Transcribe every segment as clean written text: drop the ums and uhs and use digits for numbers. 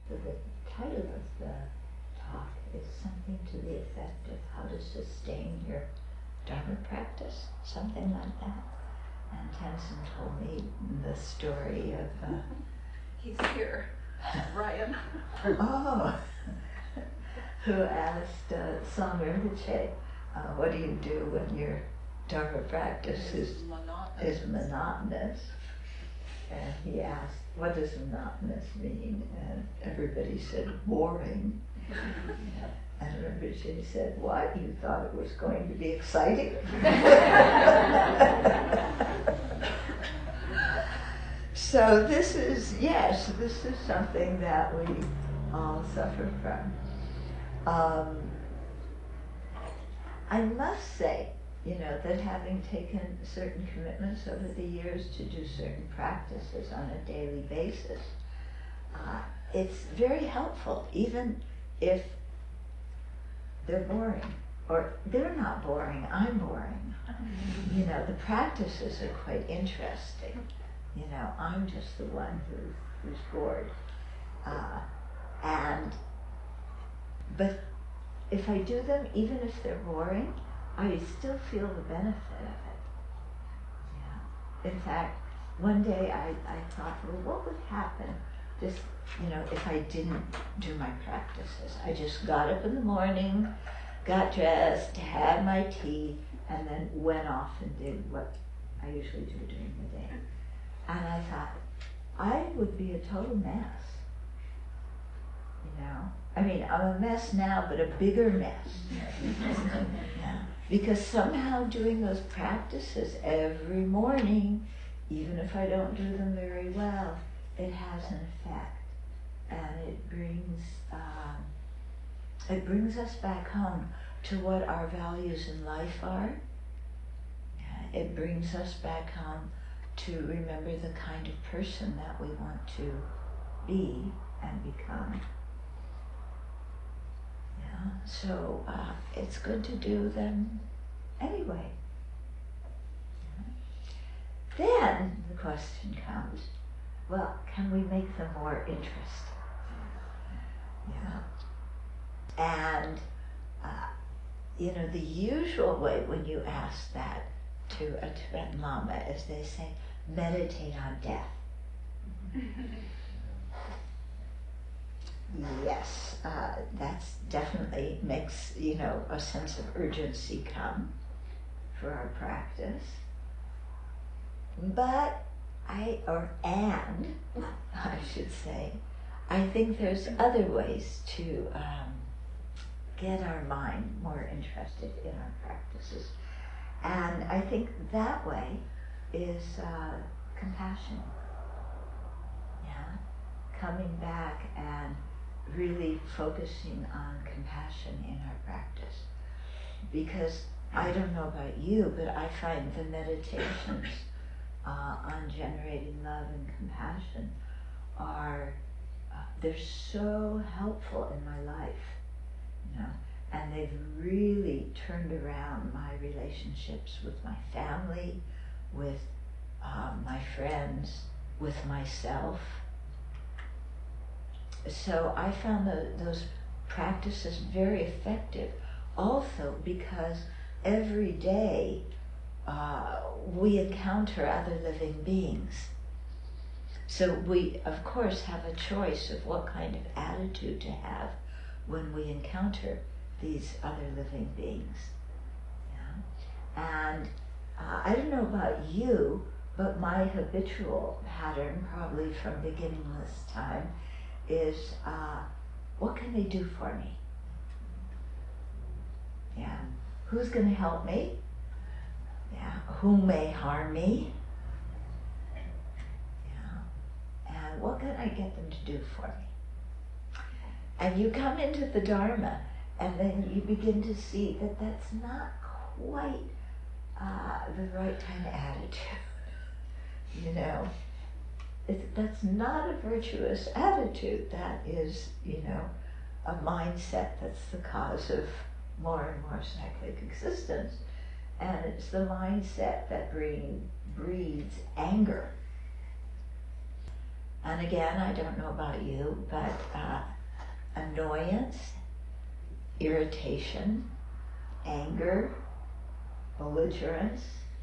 So the title of the talk is something to the effect of how to sustain your Dharma practice, something like that. And Tenzin told me the story of... He's here, Ryan. Oh, who asked Swami Rinpoche, what do you do when your Dharma practice is monotonous? And he asked, what does monotonous mean? And everybody said, boring. And Rinpoche said, what? You thought it was going to be exciting? So this is something that we all suffer from. I must say, that having taken certain commitments over the years to do certain practices on a daily basis, it's very helpful, even if they're boring. Or they're not boring, I'm boring. The practices are quite interesting. I'm just the one who's bored. But if I do them, even if they're boring, I still feel the benefit of it. Yeah. In fact, one day I thought, well, what would happen just, if I didn't do my practices? I just got up in the morning, got dressed, had my tea, and then went off and did what I usually do during the day. And I thought, I would be a total mess. I mean, I'm a mess now, but a bigger mess. Yeah. Because somehow doing those practices every morning, even if I don't do them very well, it has an effect. And it brings us back home to what our values in life are. Yeah. It brings us back home to remember the kind of person that we want to be and become. Yeah, so it's good to do them anyway. Yeah. Then the question comes, well, can we make them more interesting? Yeah. And the usual way when you ask that to a Tibetan Lama is they say, meditate on death. Yes, that's definitely makes, a sense of urgency come for our practice. But I should say, I think there's other ways to get our mind more interested in our practices. And I think that way is compassion. Yeah, coming back and really focusing on compassion in our practice. Because I don't know about you, but I find the meditations on generating love and compassion they're so helpful in my life, and they've really turned around my relationships with my family, with my friends, with myself. So I found those practices very effective, also because every day we encounter other living beings. So we, of course, have a choice of what kind of attitude to have when we encounter these other living beings. Yeah? And I don't know about you, but my habitual pattern, probably from beginningless time, is what can they do for me? Yeah. Who's going to help me? Yeah. Who may harm me? Yeah. And what can I get them to do for me? And you come into the Dharma, and then you begin to see that that's not quite the right kind of attitude. That's not a virtuous attitude. That is, a mindset that's the cause of more and more cyclic existence. And it's the mindset that breeds anger. And again, I don't know about you, but annoyance, irritation, anger, belligerence,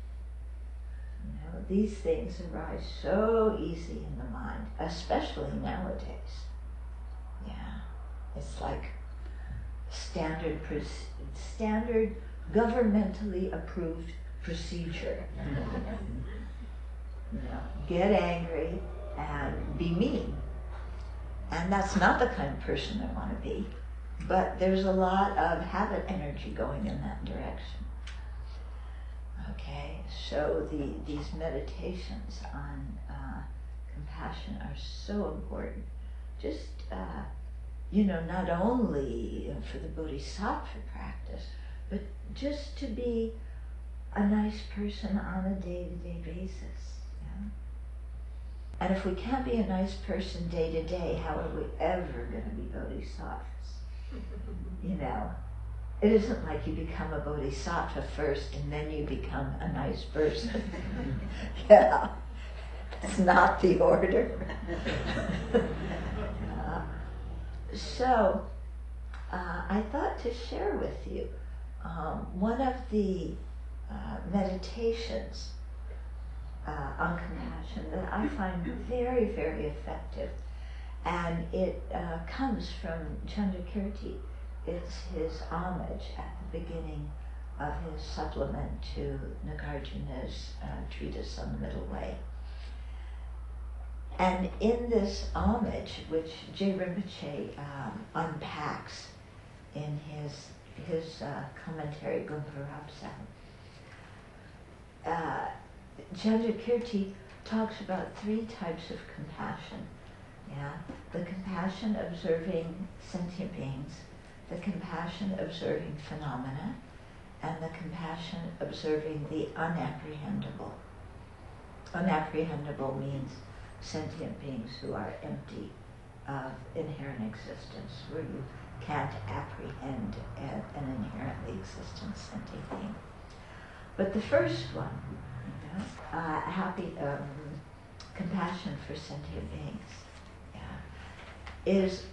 these things arise so easy in the mind, especially nowadays. Yeah, it's like standard governmentally approved procedure. Get angry and be mean. And that's not the kind of person I want to be. But there's a lot of habit energy going in that direction. Okay, so these meditations on compassion are so important. Just, not only for the bodhisattva practice, but just to be a nice person on a day-to-day basis. Yeah? And if we can't be a nice person day to day, how are we ever going to be bodhisattvas? It isn't like you become a bodhisattva first and then you become a nice person. Yeah, it's not the order. So, I thought to share with you one of the meditations on compassion that I find very, very effective. And it comes from Chandrakirti. It's his homage at the beginning of his supplement to Nagarjuna's treatise on the Middle Way. And in this homage, which J. Rinpoche unpacks in his commentary, Gumpa Rabsam, Chandrakirti talks about 3 types of compassion. Yeah, the compassion observing sentient beings, the compassion observing phenomena, and the compassion observing the unapprehendable. Unapprehendable means sentient beings who are empty of inherent existence, where you can't apprehend an inherently existent sentient being. But the first one, compassion for sentient beings, is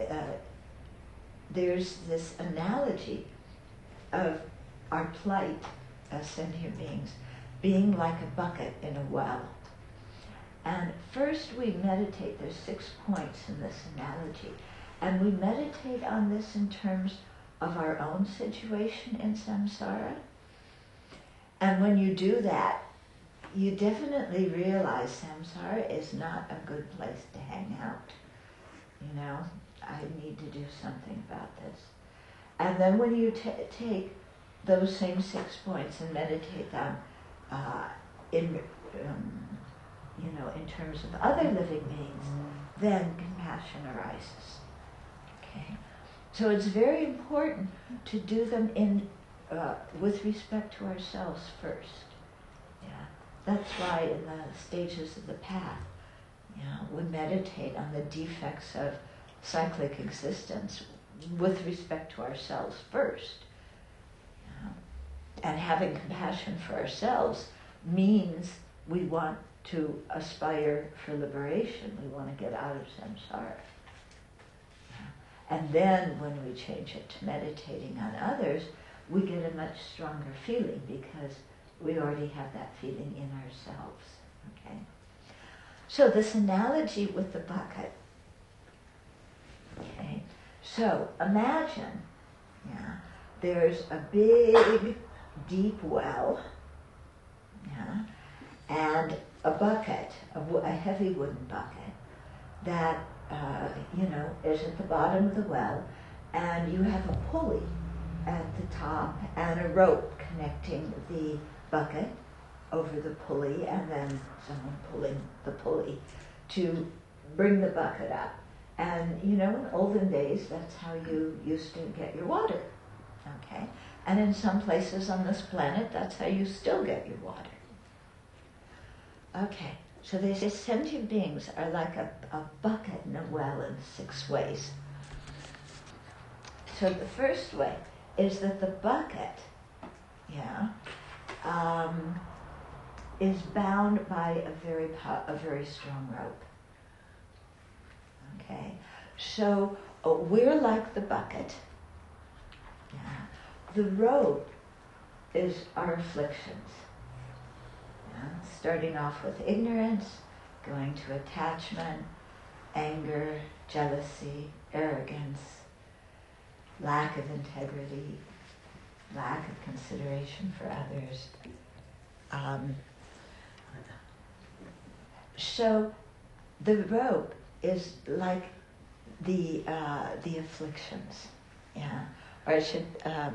there's this analogy of our plight as sentient beings being like a bucket in a well. And first we meditate, there's 6 points in this analogy, and we meditate on this in terms of our own situation in samsara. And when you do that, you definitely realize samsara is not a good place to hang out. I need to do something about this. And then when you take those same 6 points and meditate them in terms of other living beings, then compassion arises. Okay, so it's very important to do them with respect to ourselves first. Yeah, that's why in the stages of the path, we meditate on the defects of cyclic existence with respect to ourselves first. And having compassion for ourselves means we want to aspire for liberation. We want to get out of samsara. And then when we change it to meditating on others, we get a much stronger feeling because we already have that feeling in ourselves. Okay? So this analogy with the bucket. Okay, so imagine, there's a big, deep well, and a bucket, a heavy wooden bucket that, is at the bottom of the well, and you have a pulley at the top and a rope connecting the bucket over the pulley, and then someone pulling the pulley to bring the bucket up. And in olden days, that's how you used to get your water. Okay? And in some places on this planet, that's how you still get your water. Okay, so they say sentient beings are like a bucket in a well in 6 ways. So the first way is that the bucket, is bound by a very strong rope. So we're like the bucket. Yeah. The rope is our afflictions. Yeah. Starting off with ignorance, going to attachment, anger, jealousy, arrogance, lack of integrity, lack of consideration for others. So the rope is like the afflictions, yeah. Or I should.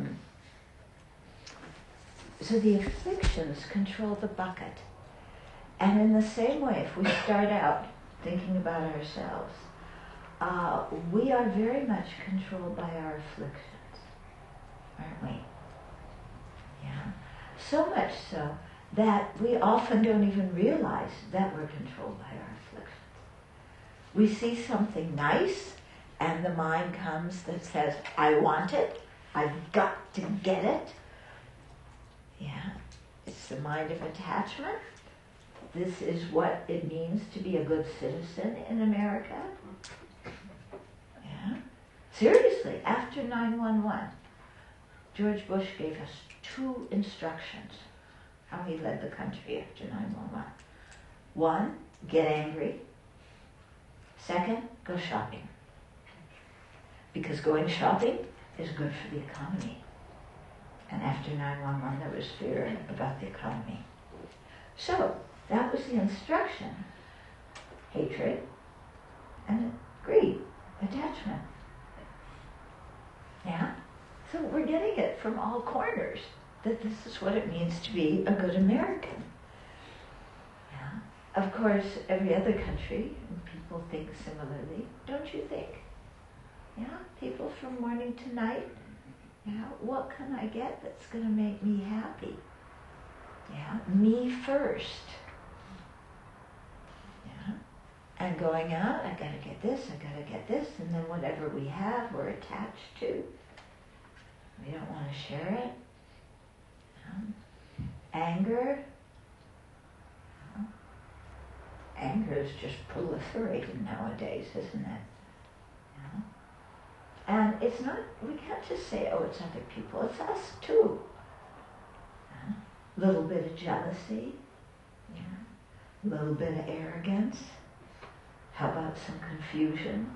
So the afflictions control the bucket, and in the same way, if we start out thinking about ourselves, we are very much controlled by our afflictions, aren't we? Yeah. So much so that we often don't even realize that we're controlled by our afflictions. We see something nice, and the mind comes that says, I want it, I've got to get it. Yeah, it's the mind of attachment. This is what it means to be a good citizen in America. Yeah. Seriously, after 9/11, George Bush gave us 2 instructions how he led the country after 9/11. 1, get angry. 2nd, go shopping. Because going shopping is good for the economy. And after 9/11, there was fear about the economy. So, that was the instruction. Hatred and greed, attachment. Yeah? So we're getting it from all corners, that this is what it means to be a good American. Yeah? Of course, every other country, people think similarly, don't you think? Yeah? People from morning to night, yeah? What can I get that's going to make me happy? Yeah? Me first. Yeah? And going out, I got to get this, and then whatever we have, we're attached to. We don't want to share it. Anger. Anger is just proliferating nowadays, isn't it? And it's not, we can't just say, oh, it's other people, it's us too. A little bit of jealousy, a little bit of arrogance. How about some confusion?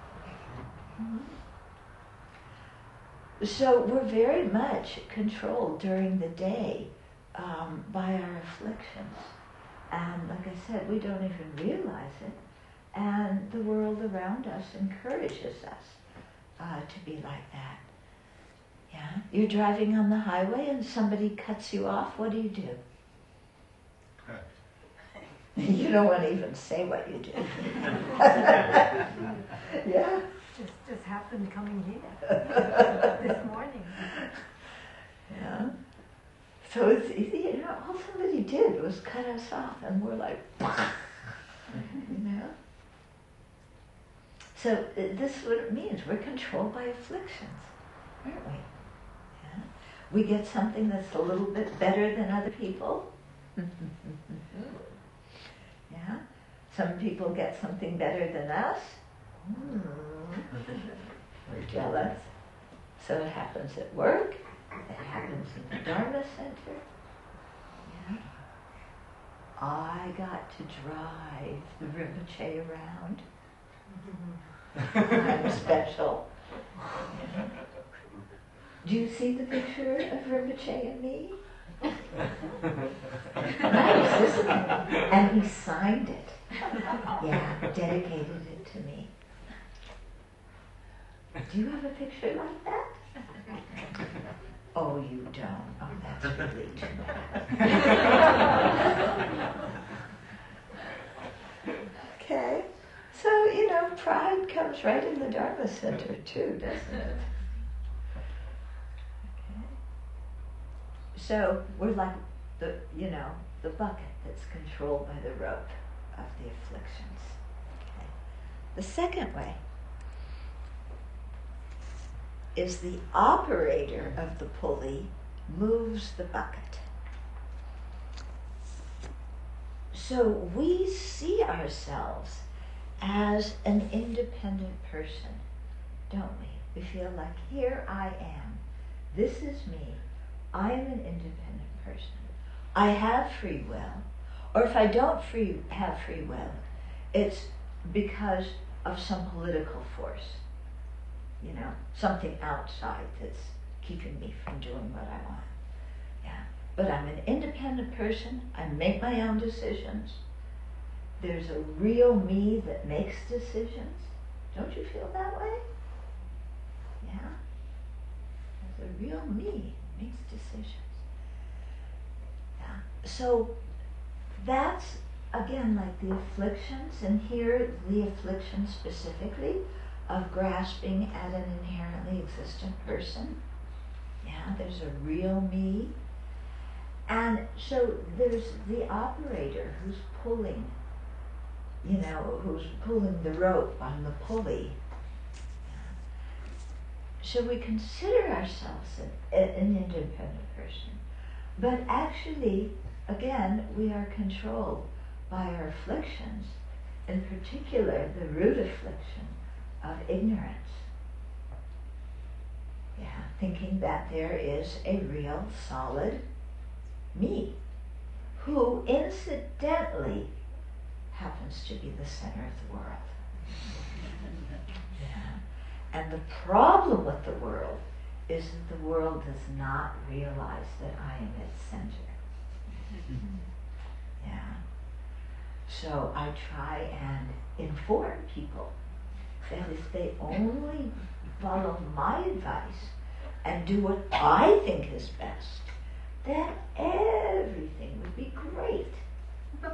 So we're very much controlled during the day by our afflictions. And like I said, we don't even realize it. And the world around us encourages us to be like that. Yeah? You're driving on the highway and somebody cuts you off, what do? You don't want to even say what you do. Yeah? Just happened coming here this morning. Yeah. So it's easy, all somebody did was cut us off, and we're like, So this is what it means. We're controlled by afflictions, aren't we? Yeah. We get something that's a little bit better than other people. Yeah. Some people get something better than us. We're jealous. So it happens at work. It happens in the Dharma Center. Yeah. I got to drive the Rinpoche around. I'm special. Yeah. Do you see the picture of Rinpoche and me? Nice, isn't it? And he signed it. Yeah, dedicated it to me. Do you have a picture like that? Oh, you don't. Oh, that's really too bad. Okay. So, pride comes right in the Dharma Center too, doesn't it? Okay. So we're like the bucket that's controlled by the rope of the afflictions. Okay. The second way is the operator of the pulley moves the bucket. So we see ourselves as an independent person, don't we? We feel like, here I am. This is me. I am an independent person. I have free will. Or if I don't have free will, it's because of some political force. You know, something outside that's keeping me from doing what I want. Yeah. But I'm an independent person. I make my own decisions. There's a real me that makes decisions. Don't you feel that way? Yeah. There's a real me that makes decisions. Yeah. So that's, again, like the afflictions, and here the affliction specifically of grasping at an inherently existent person. Yeah, there's a real me. And so there's the operator who's pulling, you know, who's pulling the rope on the pulley. So we consider ourselves an independent person, but actually, again, we are controlled by our afflictions, in particular the root affliction of ignorance. Yeah, thinking that there is a real solid me, who incidentally happens to be the center of the world. Yeah. And the problem with the world is that the world does not realize that I am its center. Yeah. So I try and inform people that if they only follow my advice and do what I think is best, then everything would be great. Yeah.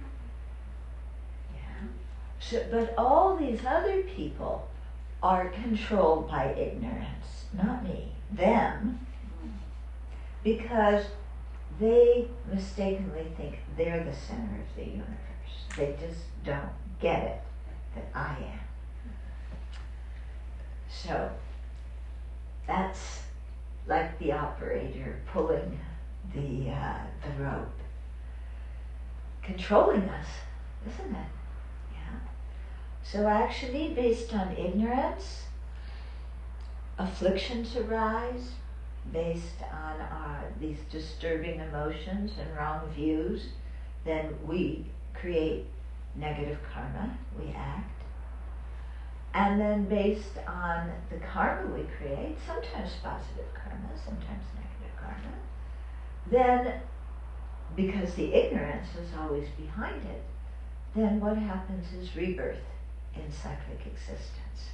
So, but all these other people are controlled by ignorance, not me, them, because they mistakenly think they're the center of the universe. They just don't get it, that I am. So that's like the operator pulling the rope, controlling us, isn't it? Yeah. So actually, based on ignorance, afflictions arise based on these disturbing emotions and wrong views. Then we create negative karma, we act. And then based on the karma we create, sometimes positive karma, sometimes negative karma, then because the ignorance is always behind it, then what happens is rebirth in cyclic existence.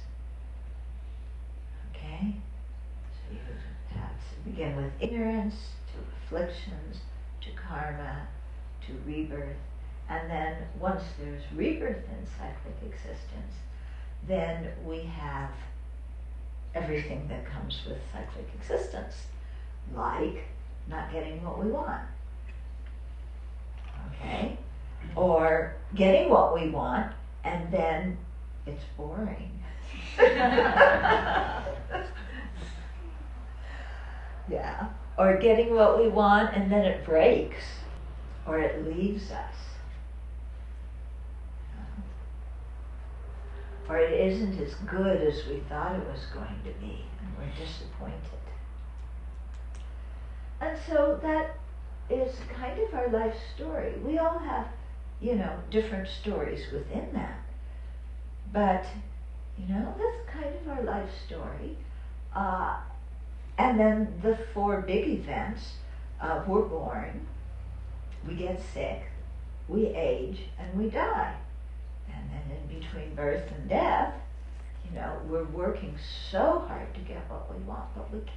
Okay? So you have to begin with ignorance, to afflictions, to karma, to rebirth, and then once there's rebirth in cyclic existence, then we have everything that comes with cyclic existence, like not getting what we want, okay? Or getting what we want, and then it's boring. Yeah. Or getting what we want, and then it breaks, or it leaves us. Or it isn't as good as we thought it was going to be, and we're disappointed. And so that is kind of our life story. We all have, different stories within that. But, that's kind of our life story. And then the four big events, we're born, we get sick, we age, and we die. And then in between birth and death, we're working so hard to get what we want, but we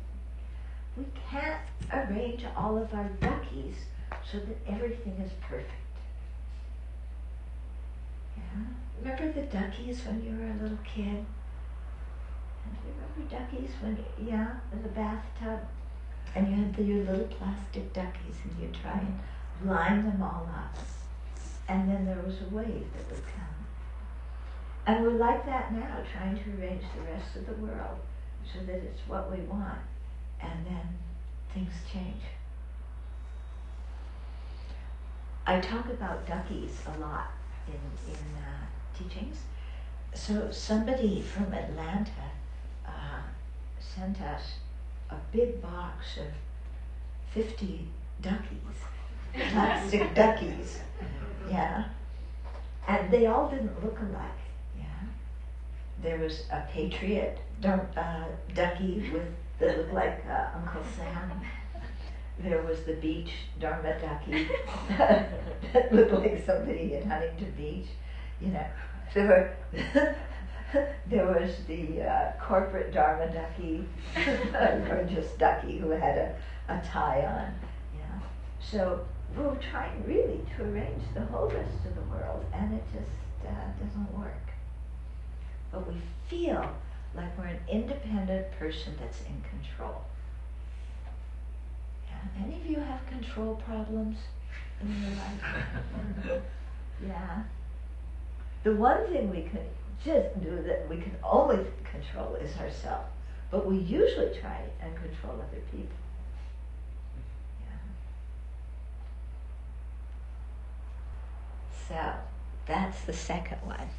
can't arrange all of our duckies so that everything is perfect. Yeah? Remember the duckies when you were a little kid? And do you remember duckies in the bathtub? And you had your little plastic duckies, and you'd try and line them all up. And then there was a wave that would come. And we're like that now, trying to arrange the rest of the world so that it's what we want. And then things change. I talk about duckies a lot in teachings. So somebody from Atlanta sent us a big box of 50 duckies, plastic duckies, yeah. And they all didn't look alike, yeah. There was a patriot ducky that looked like Uncle Sam. There was the beach Dharma ducky that looked like somebody at Huntington Beach, you know. There was the corporate Dharma ducky, or just ducky who had a tie on, yeah. So we're trying really to arrange the whole rest of the world, and it just doesn't work. But we feel like we're an independent person that's in control. Yeah. Any of you have control problems in your life? Yeah. The one thing we can just do that we can only control is ourselves. But we usually try and control other people. So that's the second one.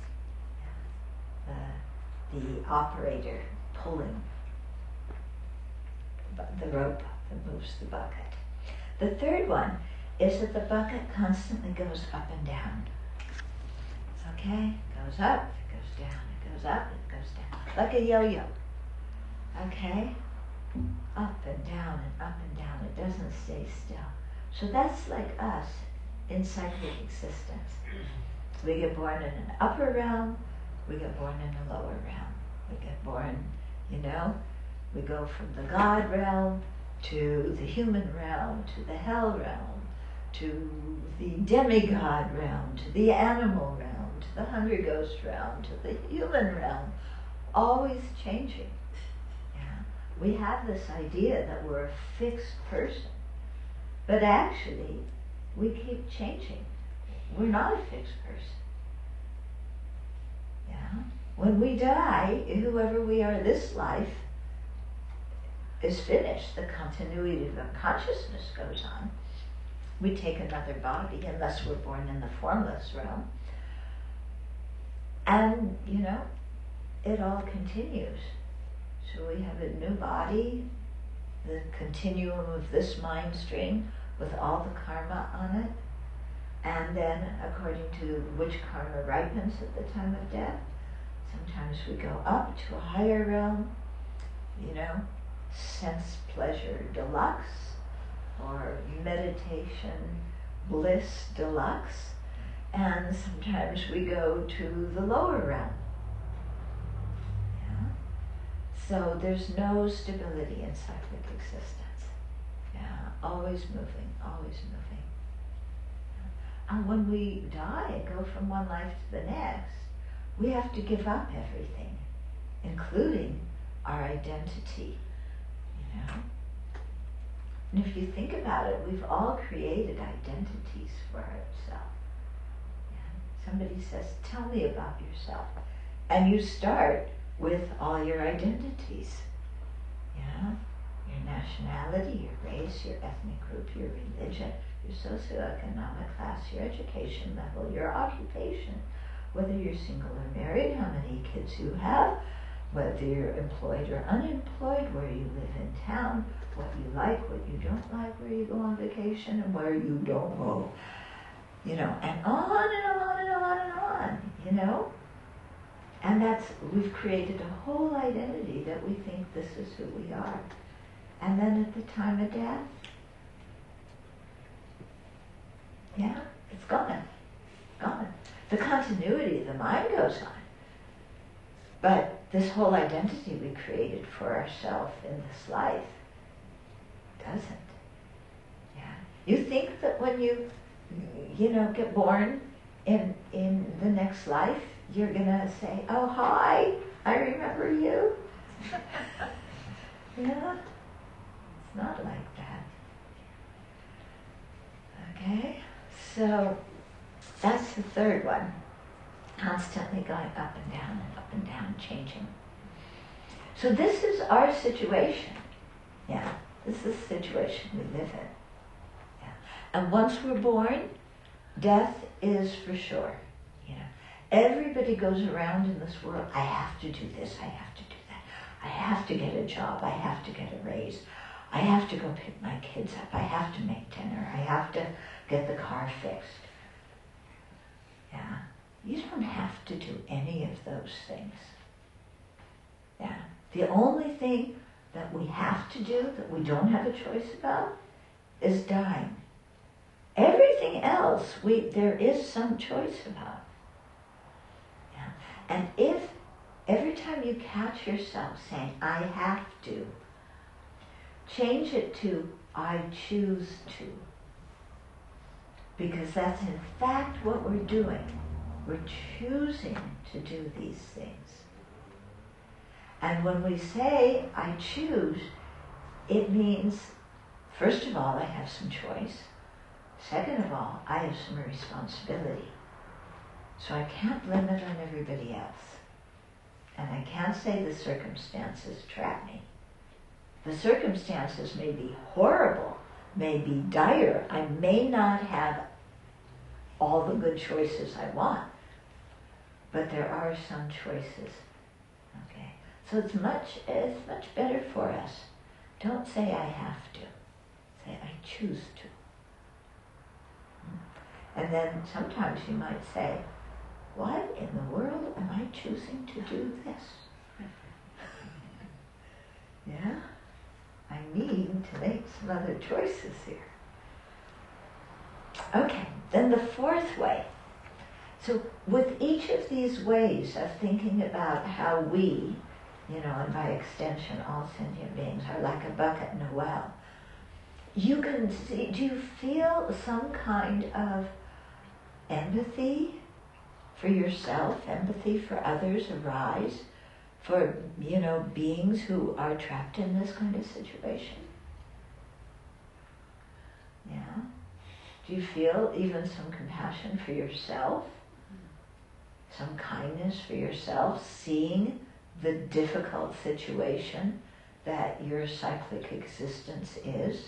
The operator pulling the rope that moves the bucket. The third one is that the bucket constantly goes up and down. Okay? It goes up, it goes down, it goes up, it goes down. Like a yo-yo. Okay? Up and down and up and down. It doesn't stay still. So that's like us in cyclic existence. We get born in an upper realm, we get born in a lower realm. We get born, you know, we go from the God realm to the human realm, to the hell realm, to the demigod realm, to the animal realm, to the hungry ghost realm, to the human realm, always changing. Yeah. We have this idea that we're a fixed person, but actually we keep changing. We're not a fixed person. Yeah. When we die, whoever we are this life is finished. The continuity of consciousness goes on. We take another body unless we're born in the formless realm. And, you know, it all continues. So we have a new body, the continuum of this mind stream with all the karma on it. And then, according to which karma ripens at the time of death, sometimes we go up to a higher realm, you know, sense pleasure deluxe, or meditation bliss deluxe, and sometimes we go to the lower realm. Yeah? So there's no stability in cyclic existence. Yeah, always moving, always moving. And when we die and go from one life to the next, we have to give up everything, including our identity, you know. And if you think about it, we've all created identities for ourselves. Yeah. Somebody says, tell me about yourself. And you start with all your identities. Yeah? Your nationality, your race, your ethnic group, your religion, your socioeconomic class, your education level, your occupation, whether you're single or married, how many kids you have, whether you're employed or unemployed, where you live in town, what you like, what you don't like, where you go on vacation, and where you don't go. You know, and on and on and on and on, you know? And we've created a whole identity that we think this is who we are. And then at the time of death, yeah, it's gone. Gone. The continuity of the mind goes on. But this whole identity we created for ourselves in this life doesn't. Yeah. You think that when you get born in the next life, you're gonna say, oh, hi, I remember you. Yeah. It's not like that. Okay? So that's the third one. Constantly going up and down, changing. So this is our situation. Yeah. This is the situation we live in. Yeah. And once we're born, death is for sure. Yeah. Everybody goes around in this world, I have to do this, I have to do that. I have to get a job, I have to get a raise. I have to go pick my kids up, I have to make dinner, I have to get the car fixed. Yeah, you don't have to do any of those things. Yeah, the only thing that we have to do, that we don't have a choice about, is dying. Everything else, there is some choice about. Yeah. And if every time you catch yourself saying, I have to, change it to, I choose to. Because that's in fact what we're doing. We're choosing to do these things. And when we say, I choose, it means, first of all, I have some choice. Second of all, I have some responsibility. So I can't blame it on everybody else. And I can't say the circumstances trap me. The circumstances may be horrible, may be dire. I may not have all the good choices I want, but there are some choices. Okay, so it's much better for us. Don't say I have to. Say I choose to. And then sometimes you might say, what in the world am I choosing to do this? Yeah, I need to make some other choices here. Okay, then the fourth way. So with each of these ways of thinking about how we, and by extension all sentient beings, are like a bucket in a well, you can see, do you feel some kind of empathy for yourself, empathy for others arise for, beings who are trapped in this kind of situation? Yeah. Do you feel even some compassion for yourself? Some kindness for yourself, seeing the difficult situation that your cyclic existence is?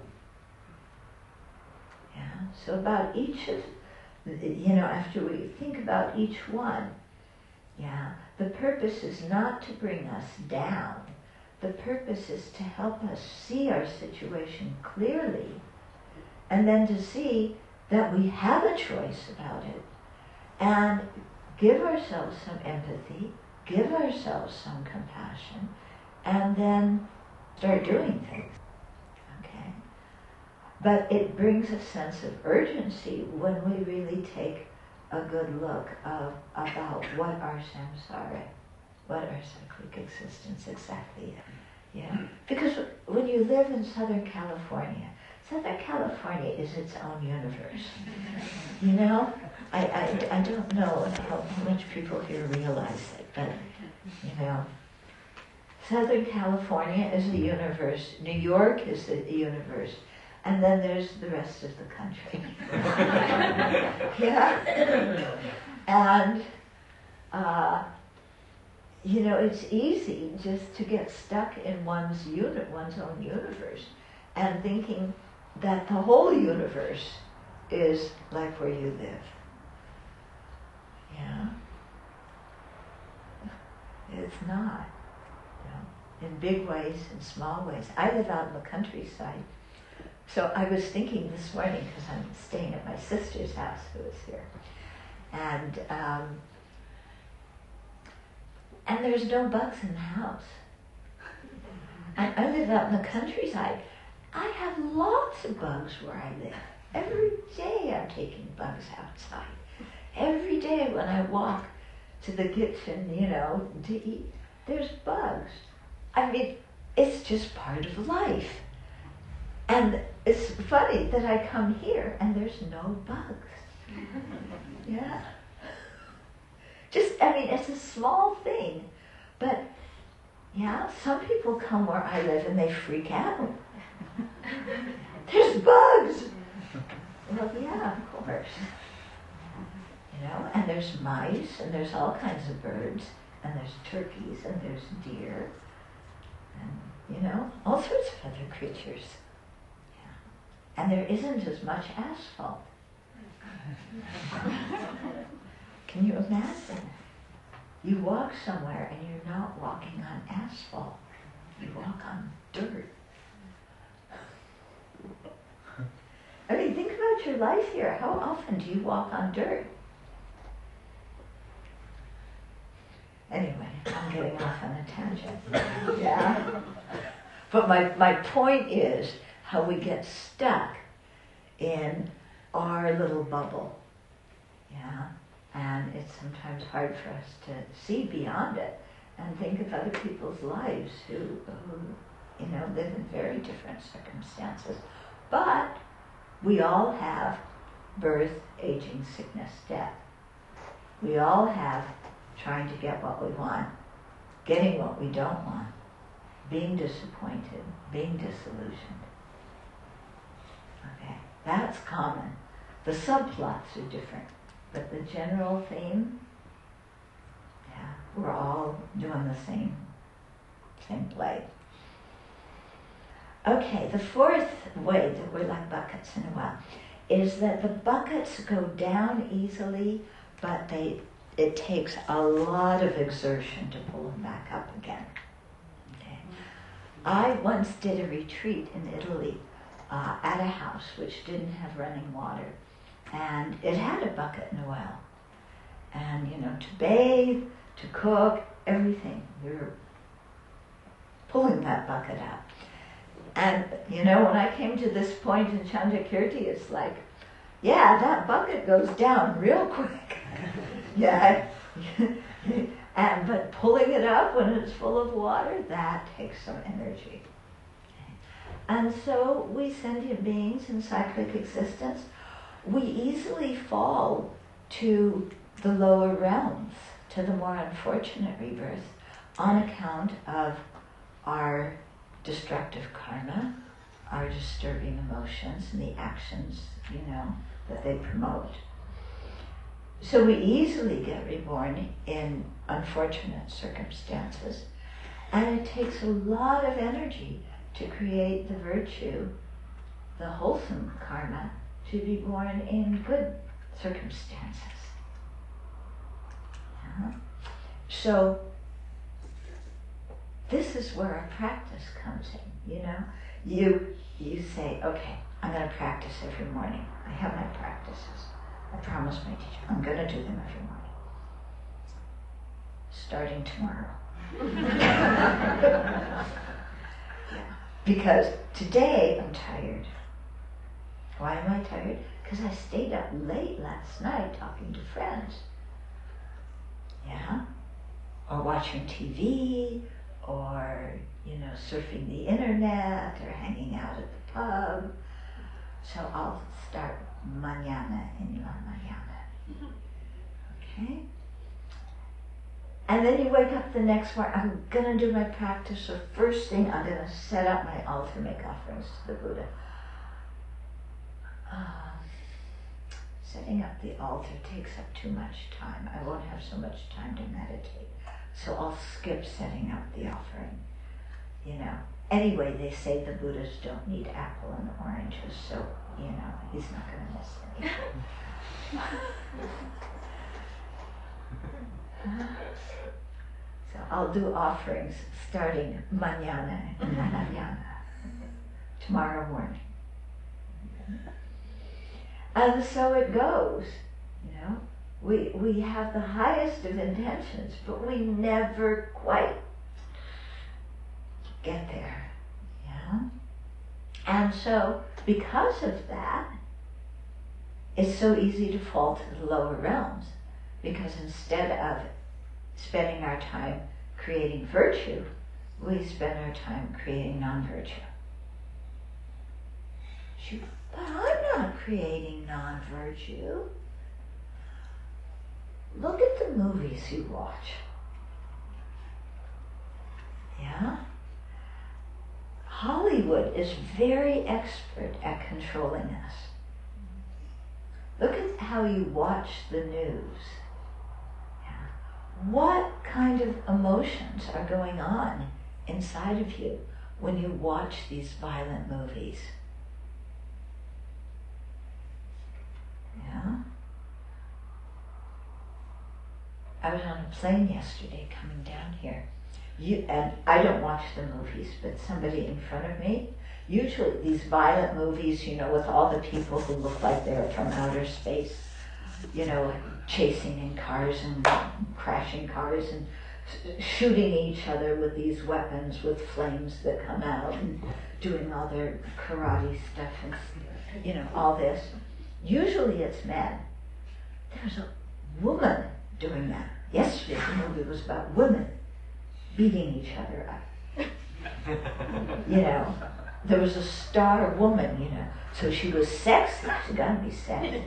Yeah. So about each of, after we think about each one, yeah, the purpose is not to bring us down. The purpose is to help us see our situation clearly, and then to see that we have a choice about it, and give ourselves some empathy, give ourselves some compassion, and then start doing things. Okay? But it brings a sense of urgency when we really take a good look about what our samsara, what our cyclic existence exactly is. Yeah? Because when you live in Southern California is its own universe. I don't know how much people here realize it, but, Southern California is the universe, New York is the universe, and then there's the rest of the country. Yeah? And, it's easy just to get stuck in one's own universe, and thinking that the whole universe is like where you live. Yeah? It's not. In big ways, in small ways. I live out in the countryside. So I was thinking this morning, because I'm staying at my sister's house who is here, and there's no bugs in the house. I live out in the countryside. I have lots of bugs where I live. Every day I'm taking bugs outside. Every day when I walk to the kitchen, to eat, there's bugs. I mean, it's just part of life. And it's funny that I come here and there's no bugs. Yeah. It's a small thing. But, yeah, some people come where I live and they freak out. There's bugs! Well, yeah, of course. And there's mice, and there's all kinds of birds, and there's turkeys, and there's deer, and, all sorts of other creatures. Yeah. And there isn't as much asphalt. Can you imagine? You walk somewhere and you're not walking on asphalt. You walk on dirt. I mean, think about your life here. How often do you walk on dirt? Anyway, I'm getting off on a tangent. Yeah. But my point is how we get stuck in our little bubble. Yeah. And it's sometimes hard for us to see beyond it and think of other people's lives who live in very different circumstances. But we all have birth, aging, sickness, death. We all have trying to get what we want, getting what we don't want, being disappointed, being disillusioned. Okay, that's common. The subplots are different, but the general theme, yeah, we're all doing the same play. Okay, the fourth way that we're like buckets in a well is that the buckets go down easily, but it takes a lot of exertion to pull them back up again. Okay. I once did a retreat in Italy at a house which didn't have running water, and it had a bucket and a well. And to bathe, to cook, everything, you're pulling that bucket up. And when I came to this point in Chandrakirti, it's like, yeah, that bucket goes down real quick. Yeah. But pulling it up when it's full of water, that takes some energy. And so we sentient beings in cyclic existence, we easily fall to the lower realms, to the more unfortunate rebirth, on account of our destructive karma, our disturbing emotions, and the actions, that they promote. So we easily get reborn in unfortunate circumstances, and it takes a lot of energy to create the virtue, the wholesome karma, to be born in good circumstances. Yeah. So this is where our practice comes in. You say, okay, I'm going to practice every morning. I have my practices. I promised my teacher I'm going to do them every morning, starting tomorrow. Yeah. Because today I'm tired. Why am I tired? Because I stayed up late last night talking to friends. Yeah? Or watching TV, or surfing the internet, or hanging out at the pub. So I'll start mañana en la mañana. Okay? And then you wake up the next morning, I'm going to do my practice. So first thing, I'm going to set up my altar, make offerings to the Buddha. Setting up the altar takes up too much time. I won't have so much time to meditate. So I'll skip setting up the offering. Anyway, they say the Buddhas don't need apple and oranges, so, he's not going to miss anything. So I'll do offerings starting mañana en la mañana, tomorrow morning. And so it goes, We have the highest of intentions, but we never quite get there, yeah? And so, because of that, it's so easy to fall to the lower realms, because instead of spending our time creating virtue, we spend our time creating non-virtue. But I'm not creating non-virtue. Look at the movies you watch. Yeah? Hollywood is very expert at controlling us. Look at how you watch the news. Yeah. What kind of emotions are going on inside of you when you watch these violent movies? Yeah? I was on a plane yesterday coming down here. And I don't watch the movies, but somebody in front of me, usually these violent movies, with all the people who look like they're from outer space, chasing in cars and crashing cars and shooting each other with these weapons with flames that come out and doing all their karate stuff and, all this. Usually it's men. There's a woman doing that. Yesterday the movie was about women beating each other up. There was a star woman, so she was sexy. She gotta be sexy,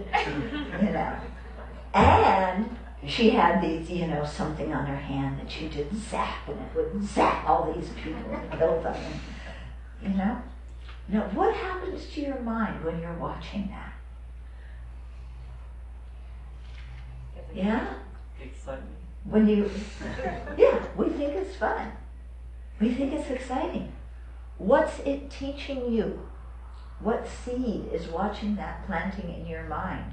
And she had these, something on her hand that she did zap, and it would zap all these people and kill them. Now what happens to your mind when you're watching that? Yeah? Excitement. We think it's fun. We think it's exciting. What's it teaching you? What seed is watching that planting in your mind?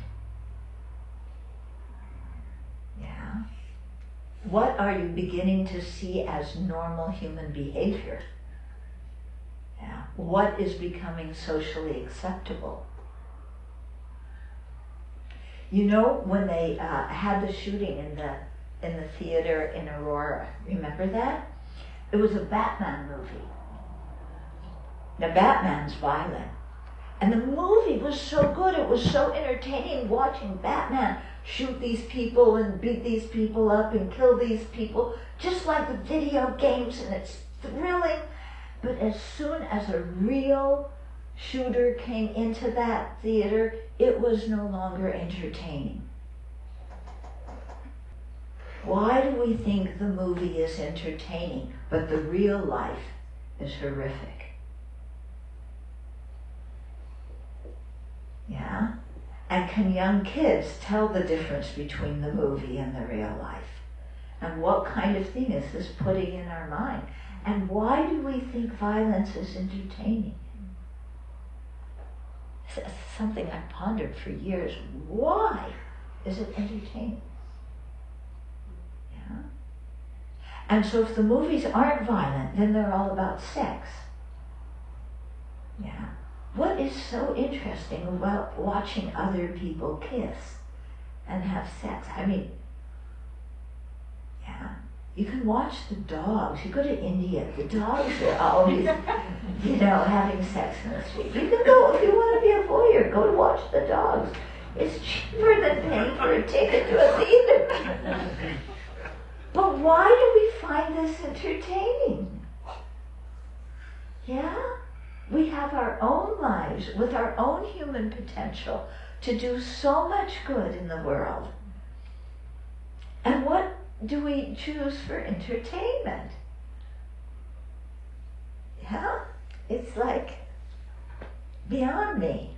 Yeah. What are you beginning to see as normal human behavior? Yeah. What is becoming socially acceptable? When they had the shooting in the theater in Aurora, remember that? It was a Batman movie. Now Batman's violent. And the movie was so good, it was so entertaining watching Batman shoot these people and beat these people up and kill these people, just like the video games, and it's thrilling. But as soon as a real shooter came into that theater, it was no longer entertaining. Why do we think the movie is entertaining, but the real life is horrific? Yeah? And can young kids tell the difference between the movie and the real life? And what kind of thing is this putting in our mind? And why do we think violence is entertaining? It's something I've pondered for years. Why is it entertaining? Yeah? And so if the movies aren't violent, then they're all about sex. Yeah? What is so interesting about watching other people kiss and have sex? You can watch the dogs. You go to India, the dogs are always, having sex in the street. You can go, if you want to be a voyeur, go to watch the dogs. It's cheaper than paying for a ticket to a theater. But why do we find this entertaining? Yeah? We have our own lives with our own human potential to do so much good in the world. And what do we choose for entertainment? Yeah? It's like beyond me.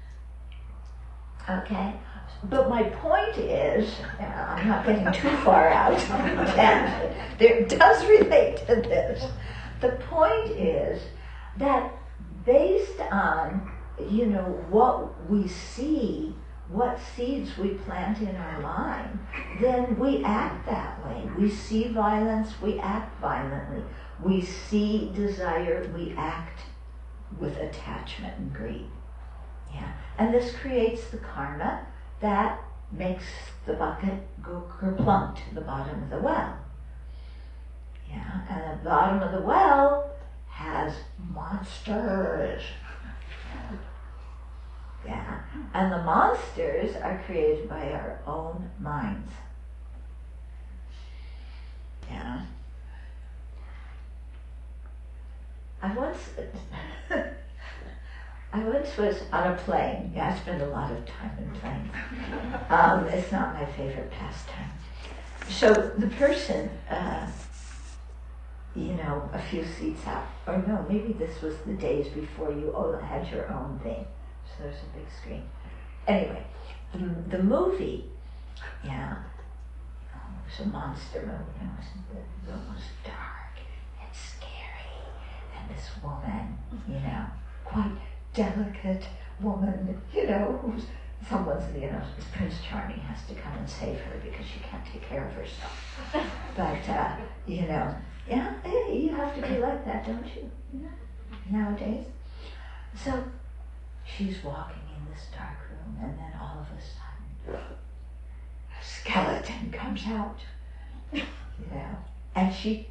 Okay? But my point is, I'm not getting too far out, and it does relate to this. The point is that based on, what we see, what seeds we plant in our mind, then we act that way. We see violence, we act violently. We see desire, we act with attachment and greed. Yeah. And this creates the karma that makes the bucket go kerplunk to the bottom of the well. Yeah. And the bottom of the well has monsters. Yeah. And the monsters are created by our own minds. Yeah. I once was on a plane. Yeah, I spend a lot of time in planes. It's not my favorite pastime. So the person, a few seats out, or no, maybe this was the days before you had your own thing. So there's a big screen. Anyway, the movie, yeah, it was a monster movie. It was dark and scary. And this woman, quite delicate woman, who's someone's, Prince Charming has to come and save her because she can't take care of herself. But, yeah, hey, you have to be like that, don't you? Nowadays. So she's walking in this dark room, and then all of a sudden, a skeleton comes out, and she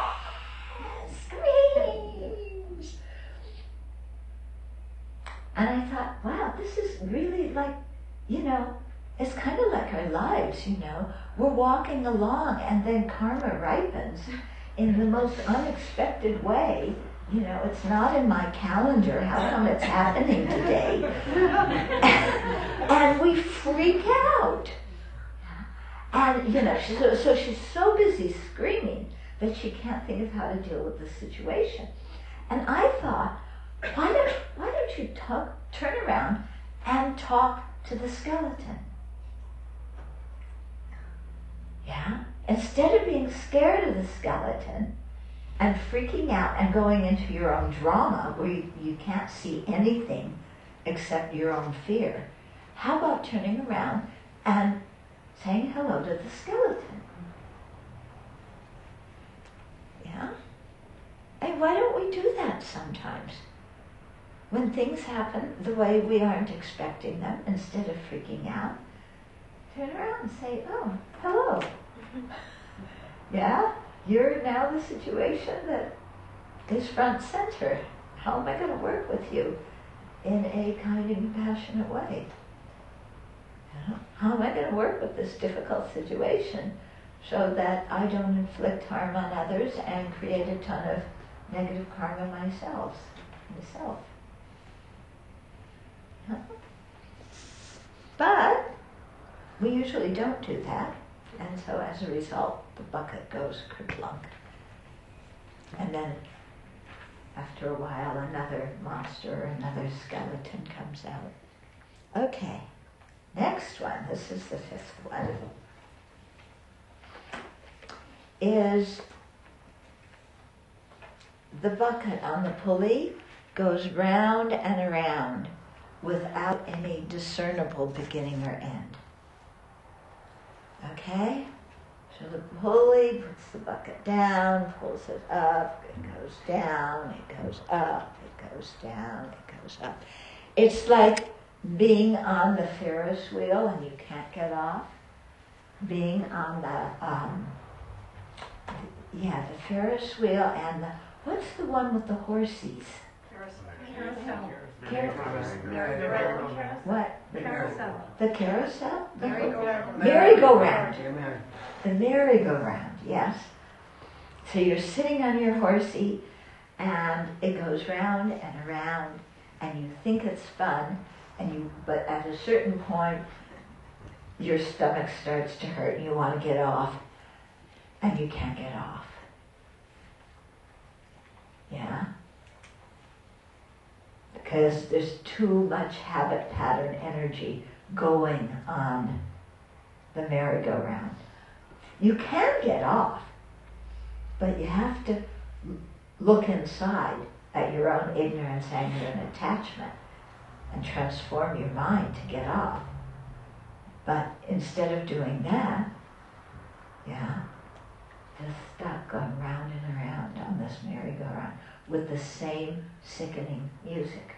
screams. And I thought, wow, this is really like, it's kind of like our lives, We're walking along and then karma ripens in the most unexpected way. It's not in my calendar. How come it's happening today? And we freak out. And, so she's so busy screaming that she can't think of how to deal with the situation. And I thought, why don't you turn around and talk to the skeleton? Yeah? Instead of being scared of the skeleton and freaking out and going into your own drama where you can't see anything except your own fear, how about turning around and saying hello to the skeleton? Yeah? And why don't we do that sometimes? When things happen the way we aren't expecting them, instead of freaking out, turn around and say, oh, hello. Yeah? You're now the situation that is front center. How am I going to work with you in a kind and compassionate way? How am I going to work with this difficult situation so that I don't inflict harm on others and create a ton of negative karma myself? But we usually don't do that, and so as a result, the bucket goes kerplunk. And then after a while, another monster or another skeleton comes out. Okay, next one, this is the fifth one, is the bucket on the pulley goes round and around without any discernible beginning or end. Okay? So the pulley puts the bucket down, pulls it up, it goes down, it goes up, it goes down, it goes up. It's like being on the Ferris wheel and you can't get off. Being on the Ferris wheel and what's the one with the horsies? What? Carousel. The carousel? Merry-go-round. Merry-go-round. The merry-go-round, yes. So you're sitting on your horsey and it goes round and around and you think it's fun, but at a certain point your stomach starts to hurt and you want to get off and you can't get off. Yeah? Because there's too much habit pattern energy going on the merry-go-round. You can get off, but you have to look inside at your own ignorance, anger, and attachment and transform your mind to get off. But instead of doing that, just stuck going round and around on this merry-go-round with the same sickening music.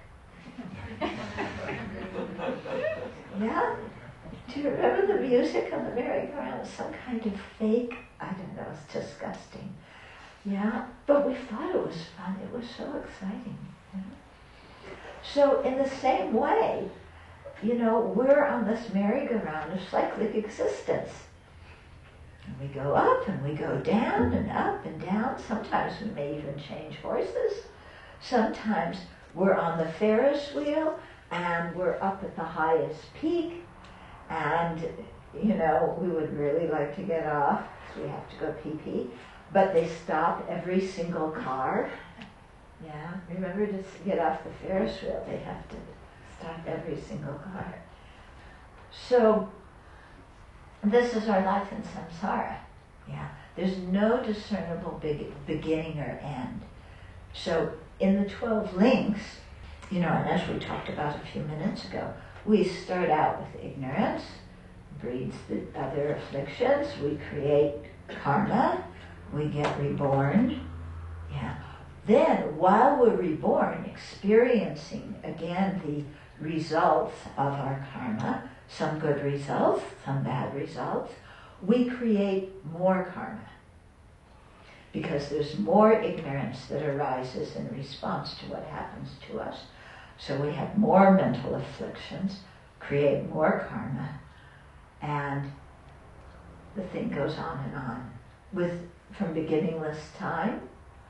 Yeah? Do you remember the music on the merry-go-round? Some kind of fake, I don't know, it's disgusting. Yeah? But we thought it was fun. It was so exciting. Yeah? So in the same way, we're on this merry-go-round of cyclic existence. And we go up and we go down and up and down. Sometimes we may even change horses. Sometimes we're on the Ferris wheel and we're up at the highest peak. And, we would really like to get off because we have to go pee-pee. But they stop every single car. Yeah, remember to get off the Ferris wheel, they have to stop every single car. So, this is our life in samsara. Yeah, there's no discernible beginning or end. So, in the 12 links, and as we talked about a few minutes ago, we start out with ignorance, breeds the other afflictions, we create karma, we get reborn. Yeah. Then, while we're reborn, experiencing again the results of our karma, some good results, some bad results, we create more karma. Because there's more ignorance that arises in response to what happens to us. So we have more mental afflictions, create more karma, and the thing goes on and on. From beginningless time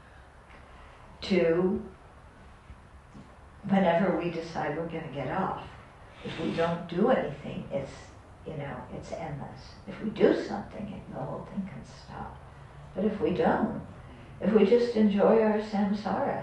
to whenever we decide we're going to get off. If we don't do anything, it's endless. If we do something, the whole thing can stop. But if we don't, if we just enjoy our samsara,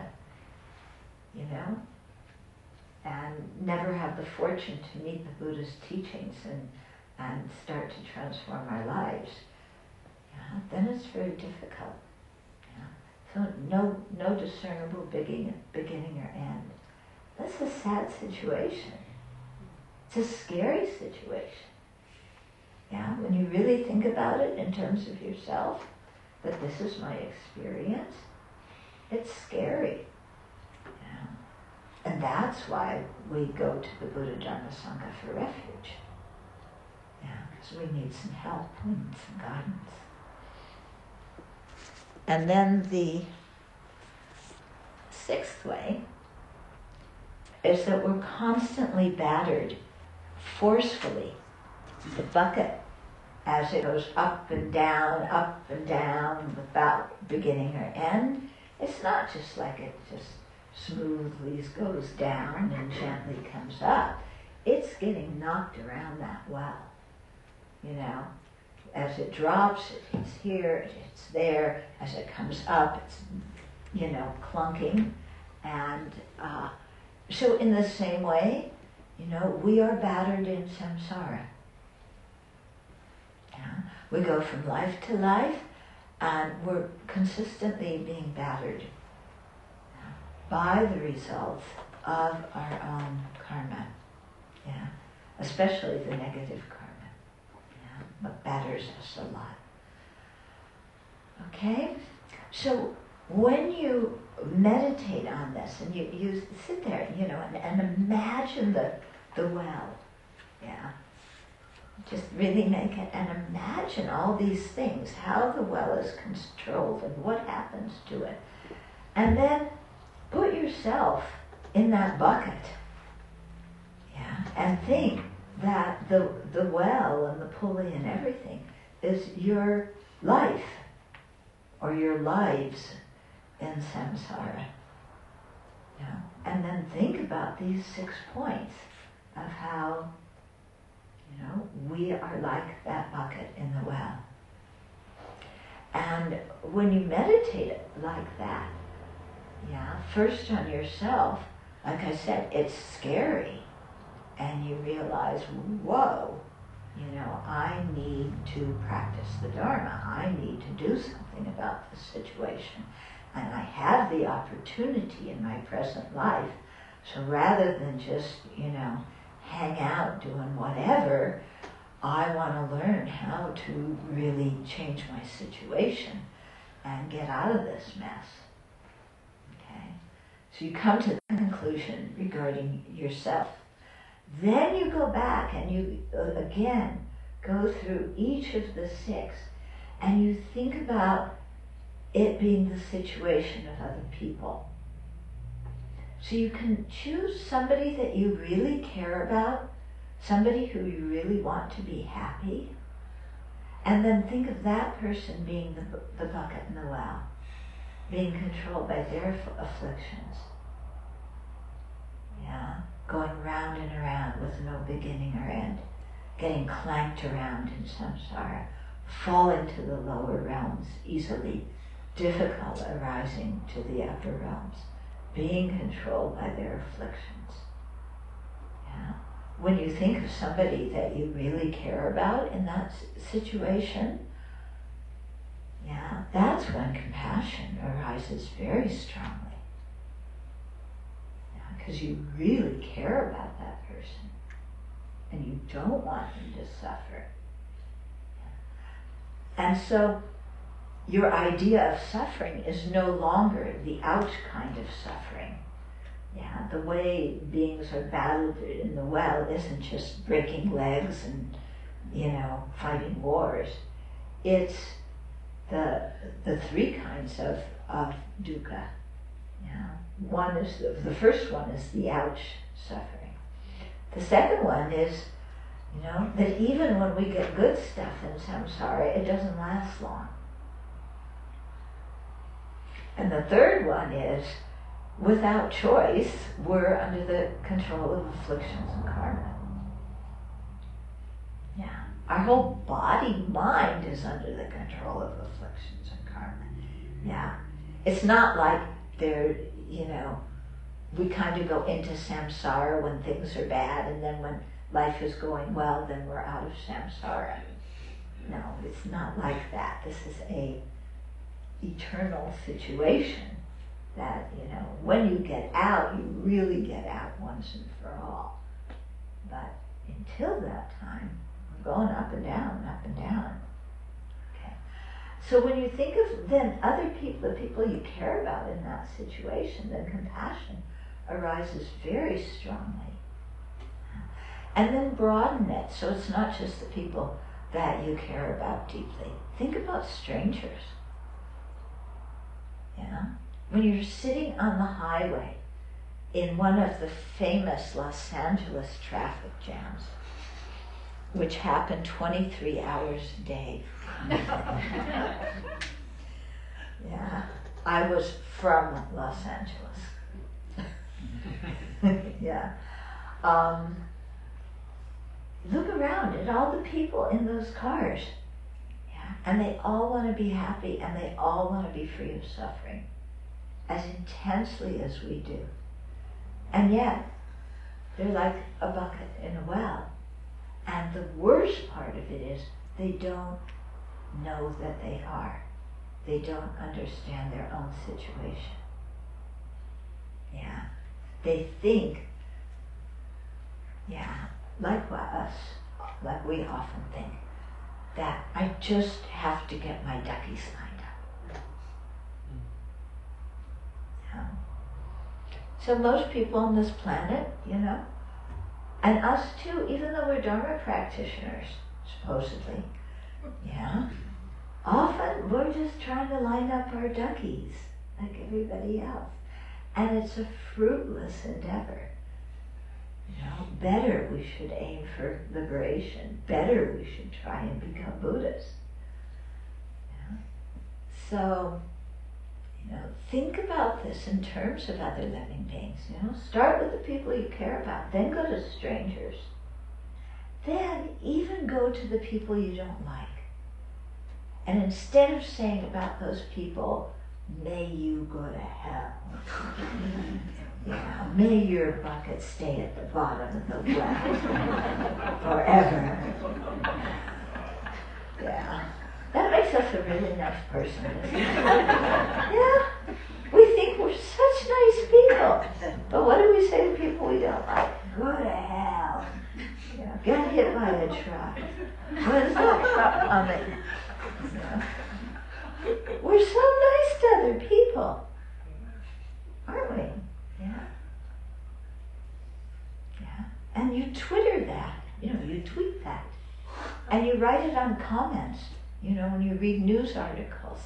and never have the fortune to meet the Buddha's teachings and start to transform our lives, then it's very difficult. So no discernible beginning or end. That's a sad situation. It's a scary situation. When you really think about it in terms of yourself, that this is my experience, it's scary. And that's why we go to the Buddha Dharma Sangha for refuge. Because we need some help, we need some guidance. And then the sixth way is that we're constantly battered forcefully. The bucket, as it goes up and down, without beginning or end, it's not just like it just smoothly goes down and gently comes up. It's getting knocked around that well. As it drops, it hits here, it hits there. As it comes up, it's, clunking. And so in the same way, we are battered in samsara. We go from life to life, and we're consistently being battered by the results of our own karma. Especially the negative karma. What batters us a lot. Okay? So when you meditate on this and you sit there, and imagine the well. Just really make it and imagine all these things, how the well is controlled and what happens to it. And then put yourself in that bucket. And think that the well and the pulley and everything is your life or your lives in samsara. And then think about these 6 points of how, we are like that bucket in the well. And when you meditate like that, first on yourself, like I said, it's scary. And you realize, whoa, I need to practice the Dharma. I need to do something about this situation. And I have the opportunity in my present life. So rather than just, hang out doing whatever, I want to learn how to really change my situation and get out of this mess. Okay? So you come to the conclusion regarding yourself. Then you go back and you, again, go through each of the 6 and you think about it being the situation of other people. So you can choose somebody that you really care about, somebody who you really want to be happy, and then think of that person being the bucket in the well, being controlled by their afflictions. Going round and around with no beginning or end, getting clanked around in samsara, falling to the lower realms easily, difficult arising to the upper realms, being controlled by their afflictions. When you think of somebody that you really care about in that situation, that's when compassion arises very strongly. Because you really care about that person. and you don't want him to suffer. And so your idea of suffering is no longer the ouch kind of suffering. Yeah, the way beings are battled in the well isn't just breaking legs and, fighting wars. It's the three kinds of dukkha. Yeah. One is the first one is the ouch suffering. The second one is, that even when we get good stuff in samsara, it doesn't last long. And the third one is, without choice, we're under the control of afflictions and karma. Yeah. Our whole body, mind is under the control of afflictions and karma. Yeah. It's not like we kind of go into samsara when things are bad, and then when life is going well, then we're out of samsara. No, it's not like that. This is a eternal situation that, when you get out, you really get out once and for all. But until that time, we're going up and down, up and down. Okay. So when you think of then other people, the people you care about in that situation, then compassion arises very strongly. And then broaden it, so it's not just the people that you care about deeply. Think about strangers. When you're sitting on the highway in one of the famous Los Angeles traffic jams, which happen 23 hours a day. Yeah, I was from Los Angeles. Yeah. Look around at all the people in those cars. Yeah. And they all want to be happy, and they all want to be free of suffering as intensely as we do. And yet, they're like a bucket in a well. And the worst part of it is they don't know that they are. They don't understand their own situation. Yeah. They think, like us, like we often think, that I just have to get my duckies lined up. Yeah. So most people on this planet, and us too, even though we're Dharma practitioners, supposedly, often we're just trying to line up our duckies like everybody else. And it's a fruitless endeavor. Better we should aim for liberation. Better we should try and become Buddhas. So, think about this in terms of other living beings. Start with the people you care about, then go to strangers. Then even go to the people you don't like. And instead of saying about those people, may you go to hell. May your bucket stay at the bottom of the well forever. Yeah. That makes us a really nice person, isn't it? Yeah. We think we're such nice people. But what do we say to people we don't like? Go to hell. Get hit by a truck. What is that truck coming? We're so nice to other people, aren't we? Yeah. And you Twitter that, you tweet that, and you write it on comments, when you read news articles,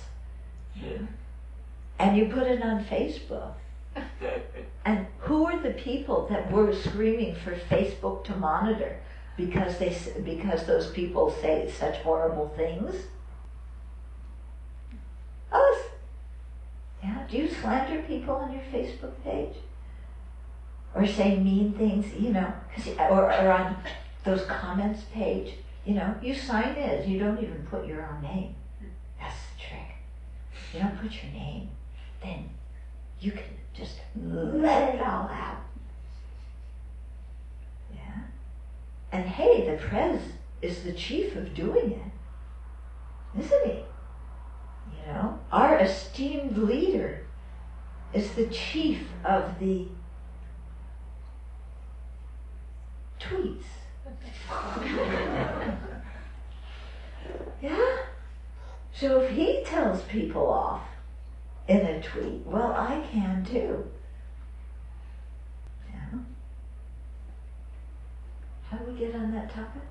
and you put it on Facebook. And who are the people that were screaming for Facebook to monitor because those people say such horrible things? Us. Yeah. Do you slander people on your Facebook page? Or say mean things, or on those comments page, you sign in, you don't even put your own name. That's the trick. You don't put your name, then you can just let it all out. Yeah. And hey, the Prez is the chief of doing it, isn't he? Our esteemed leader is the chief of the tweets. Yeah? So if he tells people off in a tweet, well, I can too. Yeah? How do we get on that topic?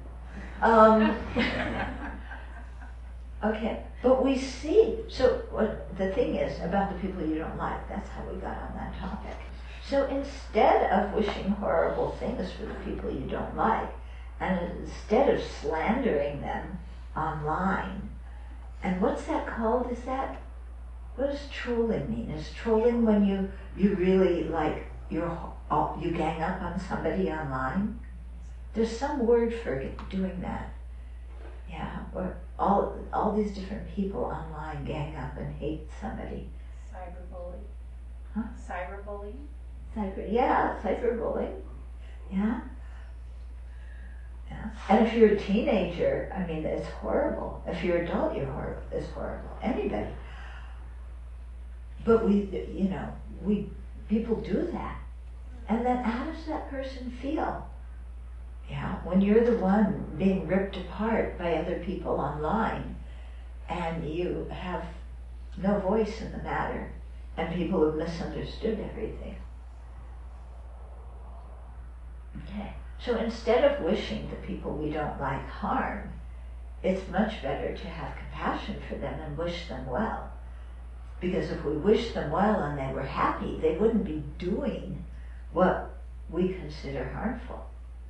Okay, but we see, so what the thing is about the people you don't like, that's how we got on that topic. So instead of wishing horrible things for the people you don't like, and instead of slandering them online, and what's that called? Is that, what does trolling mean? Is trolling when you really like, you gang up on somebody online? There's some word for doing that. Yeah, or all these different people online gang up and hate somebody. Cyberbullying. Huh? Cyberbullying. Cyberbullying. Yeah. Yeah. And if you're a teenager, I mean, it's horrible. If you're an adult, it's horrible. Anybody. But people do that. And then how does that person feel? Yeah, when you're the one being ripped apart by other people online and you have no voice in the matter and people have misunderstood everything. Okay, so instead of wishing the people we don't like harm, it's much better to have compassion for them and wish them well. Because if we wish them well and they were happy, they wouldn't be doing what we consider harmful.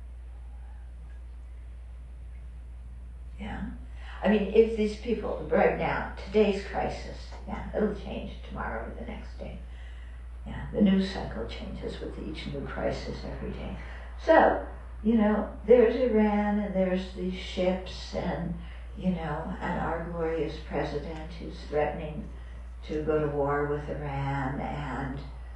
Yeah, I mean, if these people, right now, today's crisis, yeah, it'll change tomorrow or the next day. Yeah, the news cycle changes with each new crisis every day. So, there's Iran and there's these ships and, and our glorious president who's threatening to go to war with Iran and,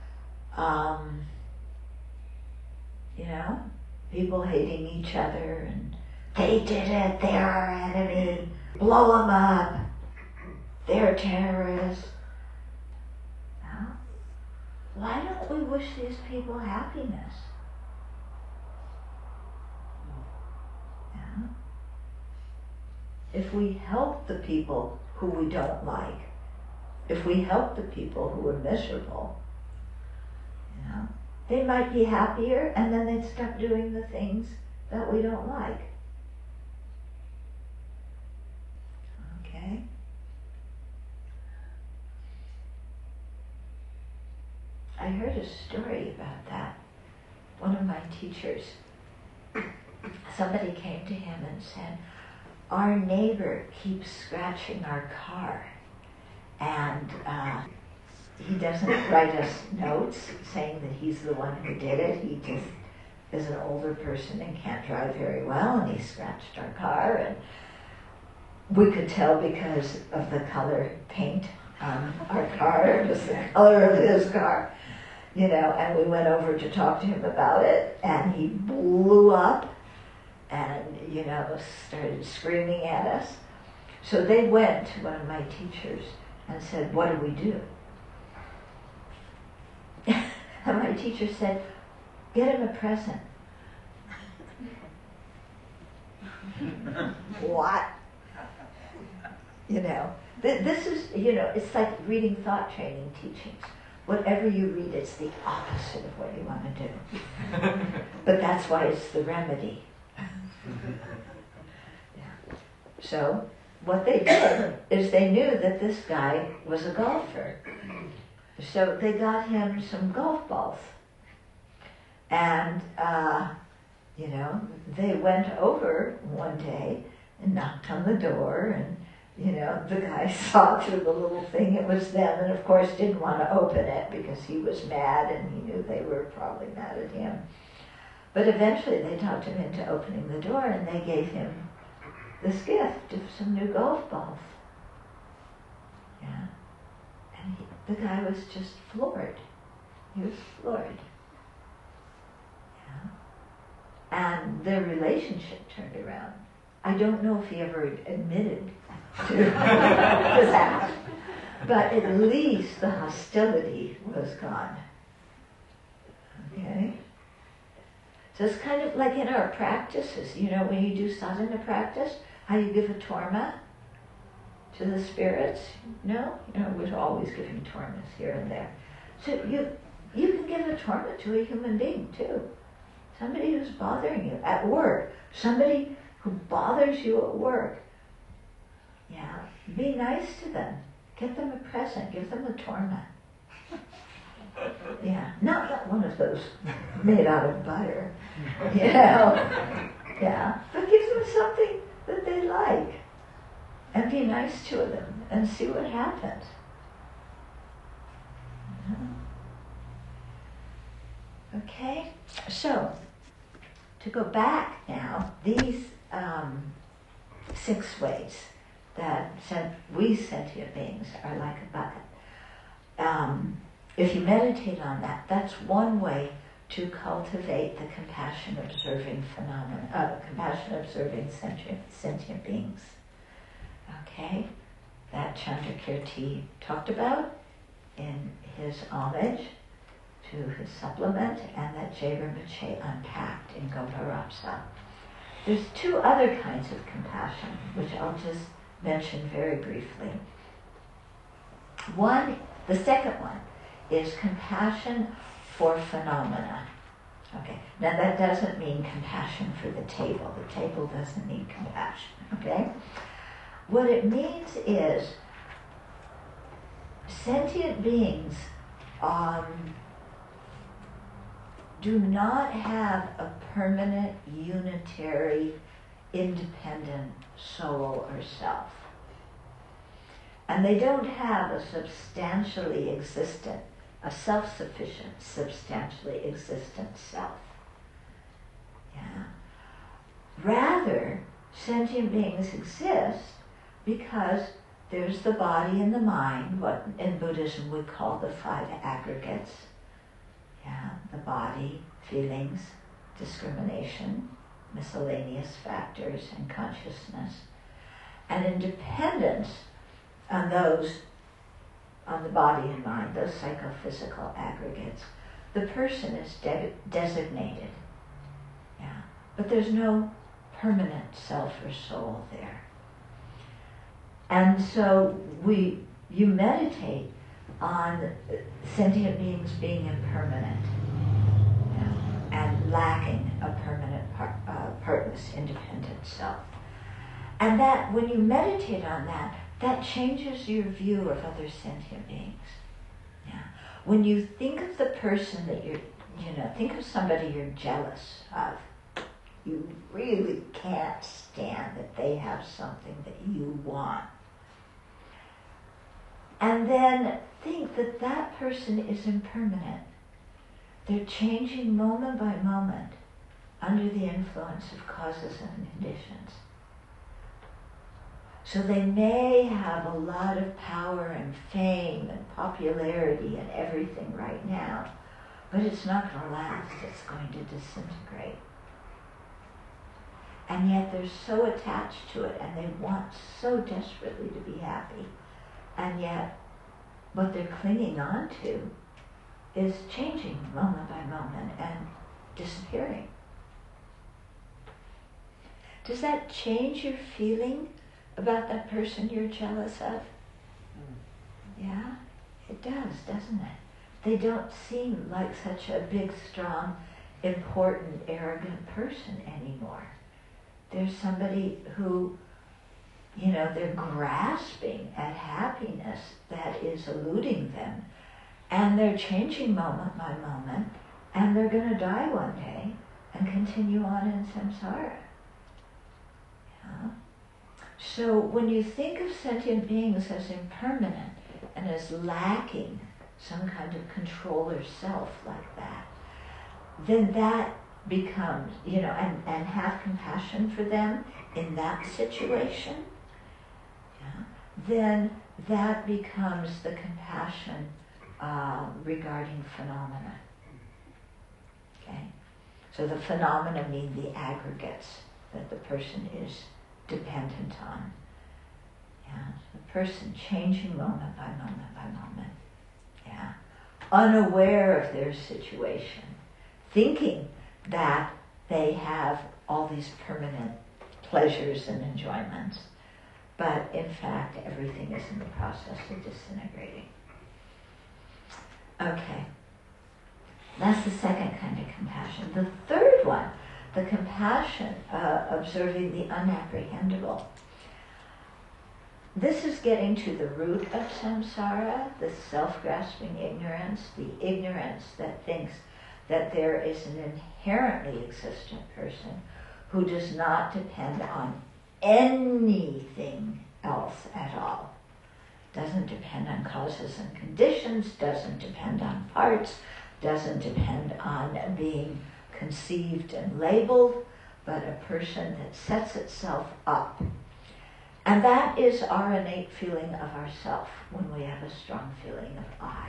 people hating each other and they did it, they're our enemy, blow them up, they're terrorists. Now, why don't we wish these people happiness? Yeah. If we help the people who we don't like, if we help the people who are miserable, they might be happier and then they'd stop doing the things that we don't like. Okay? I heard a story about that. One of my teachers, somebody came to him and said, our neighbor keeps scratching our car and he doesn't write us notes saying that he's the one who did it. He just is an older person and can't drive very well and he scratched our car and we could tell because of the color paint on our car, it was the color of his car, and we went over to talk to him about it, and he blew up and, started screaming at us. So they went to one of my teachers and said, what do we do? And my teacher said, get him a present. What? This is, it's like reading thought training teachings. Whatever you read, it's the opposite of what you want to do. But that's why it's the remedy. Yeah. So, what they did is they knew that this guy was a golfer. So they got him some golf balls. And, they went over one day and knocked on the door and the guy saw through the little thing it was them and of course didn't want to open it because he was mad and he knew they were probably mad at him. But eventually they talked him into opening the door and they gave him this gift of some new golf balls. Yeah. And the guy was just floored. He was floored. Yeah. And their relationship turned around. I don't know if he ever admitted to that, but at least the hostility was gone. Okay? So it's kind of like in our practices, when you do sadhana practice, how you give a torma to the spirits, we're always giving tormas here and there. So you can give a torma to a human being too. Somebody who's bothering you at work, somebody who bothers you at work. Yeah, be nice to them. Give them a present, give them a torma. Yeah, not one of those made out of butter, Yeah, but give them something that they like, and be nice to them, and see what happens. Okay, so to go back now, these 6 ways that we sentient beings are like a bucket. If you meditate on that, that's one way to cultivate the compassion observing compassion observing sentient beings. Okay, that Chandrakirti talked about in his homage to his supplement, and that Jay Rinpoche unpacked in Goparapsa. There's 2 other kinds of compassion, which I'll just mention very briefly. The second one is compassion for phenomena. Okay, now that doesn't mean compassion for the table. The table doesn't need compassion, okay? What it means is sentient beings do not have a permanent, unitary, independent soul or self. And they don't have a self-sufficient, substantially existent self. Yeah. Rather, sentient beings exist because there's the body and the mind, what in Buddhism we call the 5 aggregates. Yeah, the body, feelings, discrimination, miscellaneous factors, and consciousness. And in dependence on the body and mind, those psychophysical aggregates, the person is designated. Yeah, but there's no permanent self or soul there. And so you meditate on sentient beings being impermanent, and lacking a permanent partness, independent self. And that when you meditate on that changes your view of other sentient beings. Yeah. When you think of the person that think of somebody you're jealous of, you really can't stand that they have something that you want. And then think that that person is impermanent. They're changing moment by moment under the influence of causes and conditions. So they may have a lot of power and fame and popularity and everything right now, but it's not going to last. It's going to disintegrate. And yet they're so attached to it, and they want so desperately to be happy. And yet what they're clinging on to is changing moment by moment and disappearing. Does that change your feeling about that person you're jealous of? Yeah, it does, doesn't it? They don't seem like such a big, strong, important, arrogant person anymore. There's somebody who, they're grasping at happiness that is eluding them, and they're changing moment by moment, and they're going to die one day and continue on in samsara. Yeah? So when you think of sentient beings as impermanent and as lacking some kind of controller self like that, then that becomes, and have compassion for them in that situation, then that becomes the compassion regarding phenomena. Okay? So the phenomena mean the aggregates that the person is dependent on. Yeah? The person changing moment by moment by moment. Yeah? Unaware of their situation, thinking that they have all these permanent pleasures and enjoyments. But in fact, everything is in the process of disintegrating. Okay. That's the second kind of compassion. The third one, the compassion, observing the unapprehendable. This is getting to the root of samsara, the self-grasping ignorance, the ignorance that thinks that there is an inherently existent person who does not depend on anything else at all. Doesn't depend on causes and conditions, doesn't depend on parts, doesn't depend on being conceived and labeled, but a person that sets itself up. And that is our innate feeling of ourself when we have a strong feeling of I.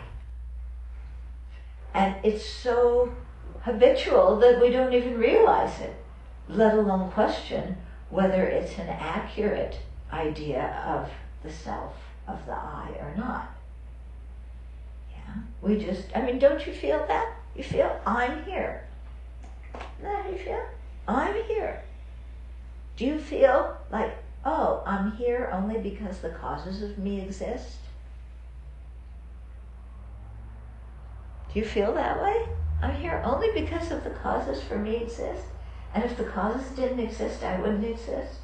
And it's so habitual that we don't even realize it, let alone question whether it's an accurate idea of the self, of the I or not. Yeah, we just, don't you feel that? You feel, I'm here. Isn't that how you feel? I'm here. Do you feel like, oh, I'm here only because the causes of me exist? Do you feel that way? I'm here only because of the causes for me exist? And if the causes didn't exist, I wouldn't exist?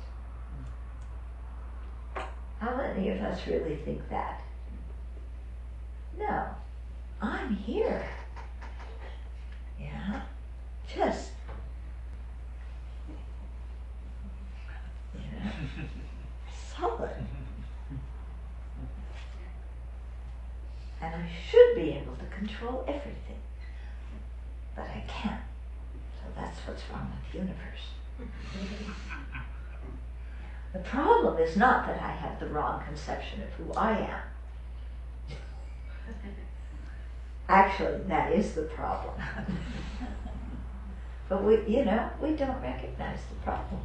How many of us really think that? No. I'm here. Yeah. Just, solid. And I should be able to control everything. But I can't. So that's what's wrong with the universe. The problem is not that I have the wrong conception of who I am. Actually, that is the problem. But we don't recognize the problem.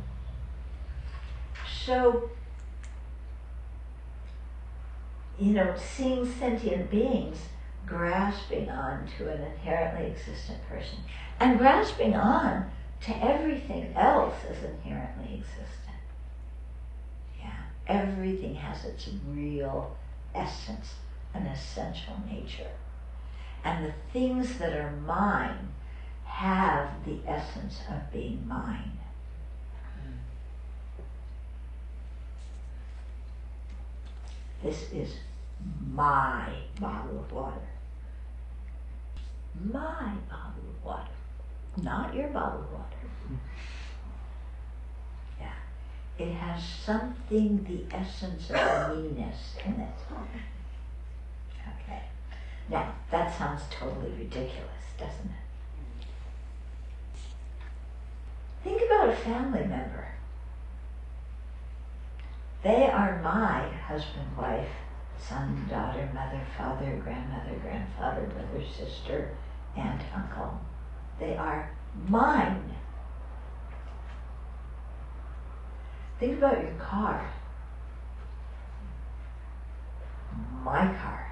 So, seeing sentient beings grasping on to an inherently existent person and grasping on to everything else as inherently existent. Yeah, everything has its real essence, an essential nature. And the things that are mine have the essence of being mine. This is my bottle of water. My bottle of water. Not your bottle of water. Yeah. It has something, the essence of me-ness in it. Okay. Now, that sounds totally ridiculous, doesn't it? Think about a family member. They are my husband, wife, son, daughter, mother, father, grandmother, grandfather, brother, sister, aunt, uncle. They are mine. Think about your car. My car.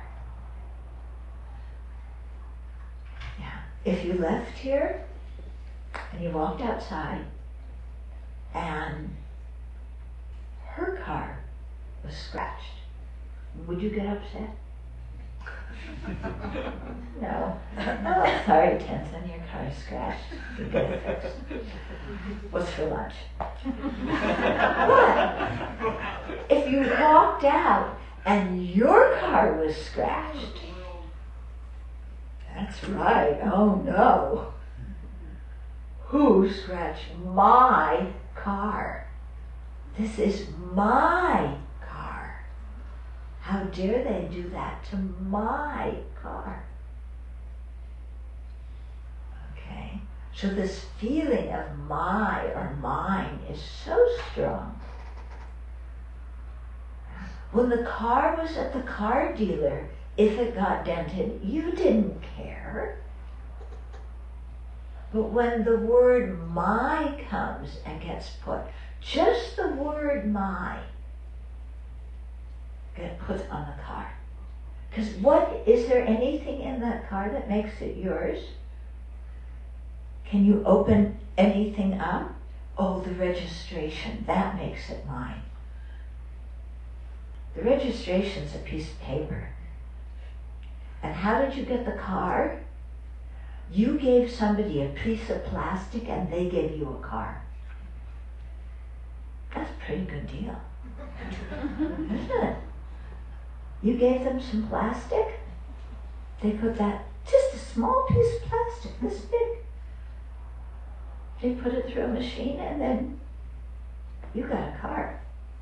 Yeah. If you left here and you walked outside and her car was scratched, would you get upset? No. Oh, sorry, Tenzin, your car is scratched. You get it fixed. What's for lunch? But if you walked out and your car was scratched, that's right, oh no. Who scratched my car? This is my car. How dare they do that to my car? Okay, so this feeling of my or mine is so strong. When the car was at the car dealer, if it got dented, you didn't care. But when the word my comes and gets put, just the word my get put on the car. Because is there anything in that car that makes it yours? Can you open anything up? Oh, the registration, that makes it mine. The registration's a piece of paper. And how did you get the car? You gave somebody a piece of plastic and they gave you a car. That's a pretty good deal, isn't it? You gave them some plastic, they put that, just a small piece of plastic, this big. They put it through a machine and then you got a car.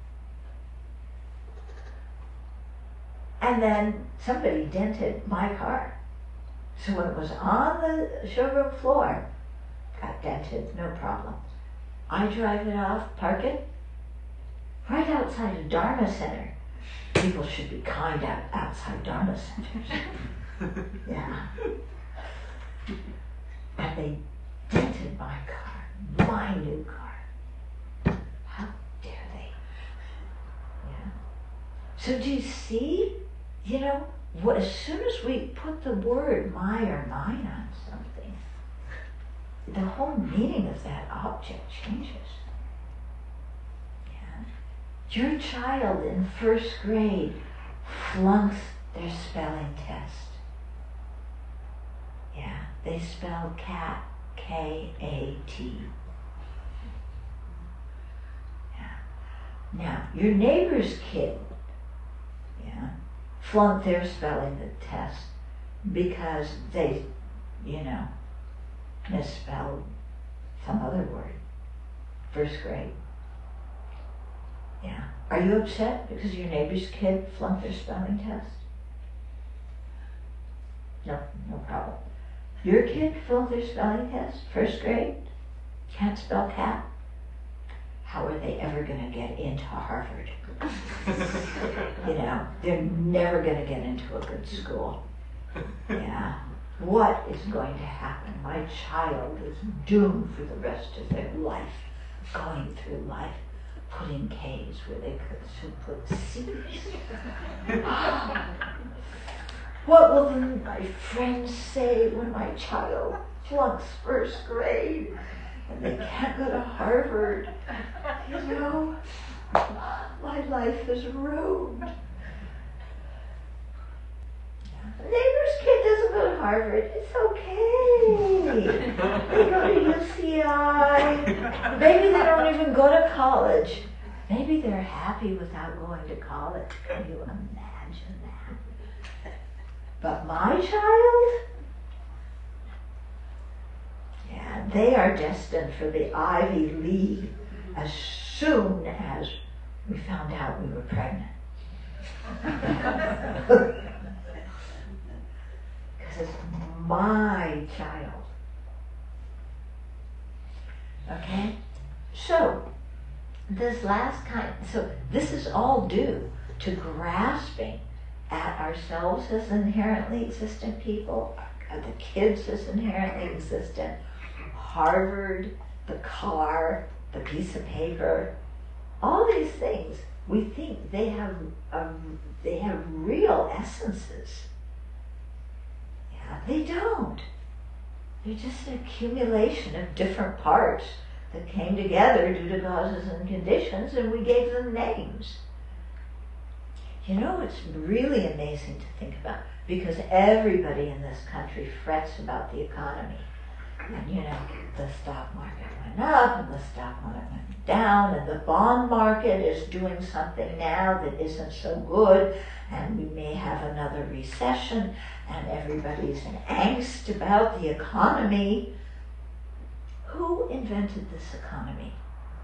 And then somebody dented my car. So when it was on the showroom floor, got dented, no problem. I drive it off, park it, right outside a Dharma center. People should be kind out outside Dharma centers. Yeah. And they dented my car, my new car. How dare they? Yeah. So do you see? You know, as soon as we put the word my or mine on something, the whole meaning of that object changes. Yeah. Your child in first grade flunks their spelling test. Yeah, they spell cat, K-A-T. Yeah. Now, your neighbor's kid, yeah, flunked their spelling the test because they, misspelled some other word. First grade. Yeah. Are you upset because your neighbor's kid flunked their spelling test? No, no problem. Your kid flunked their spelling test, first grade, can't spell cat? How are they ever going to get into Harvard? They're never going to get into a good school. Yeah. What is going to happen? My child is doomed for the rest of their life, going through life, putting K's where they should put C's. What will my friends say when my child flunks first grade and they can't go to Harvard? My life is ruined. The neighbor's kid doesn't go to Harvard. It's okay. They go to UCI. Maybe they don't even go to college. Maybe they're happy without going to college. Can you imagine that? But my child? Yeah, they are destined for the Ivy League as soon as we found out we were pregnant. Because it's my child. Okay? So, this is all due to grasping at ourselves as inherently existent people, at the kids as inherently existent, Harvard, the car, the piece of paper, all these things, we think they have real essences. Yeah, they don't. They're just an accumulation of different parts that came together due to causes and conditions, and we gave them names. It's really amazing to think about, because everybody in this country frets about the economy. And the stock market went up and the stock market went down, and the bond market is doing something now that isn't so good, and we may have another recession, and everybody's in angst about the economy. Who invented this economy?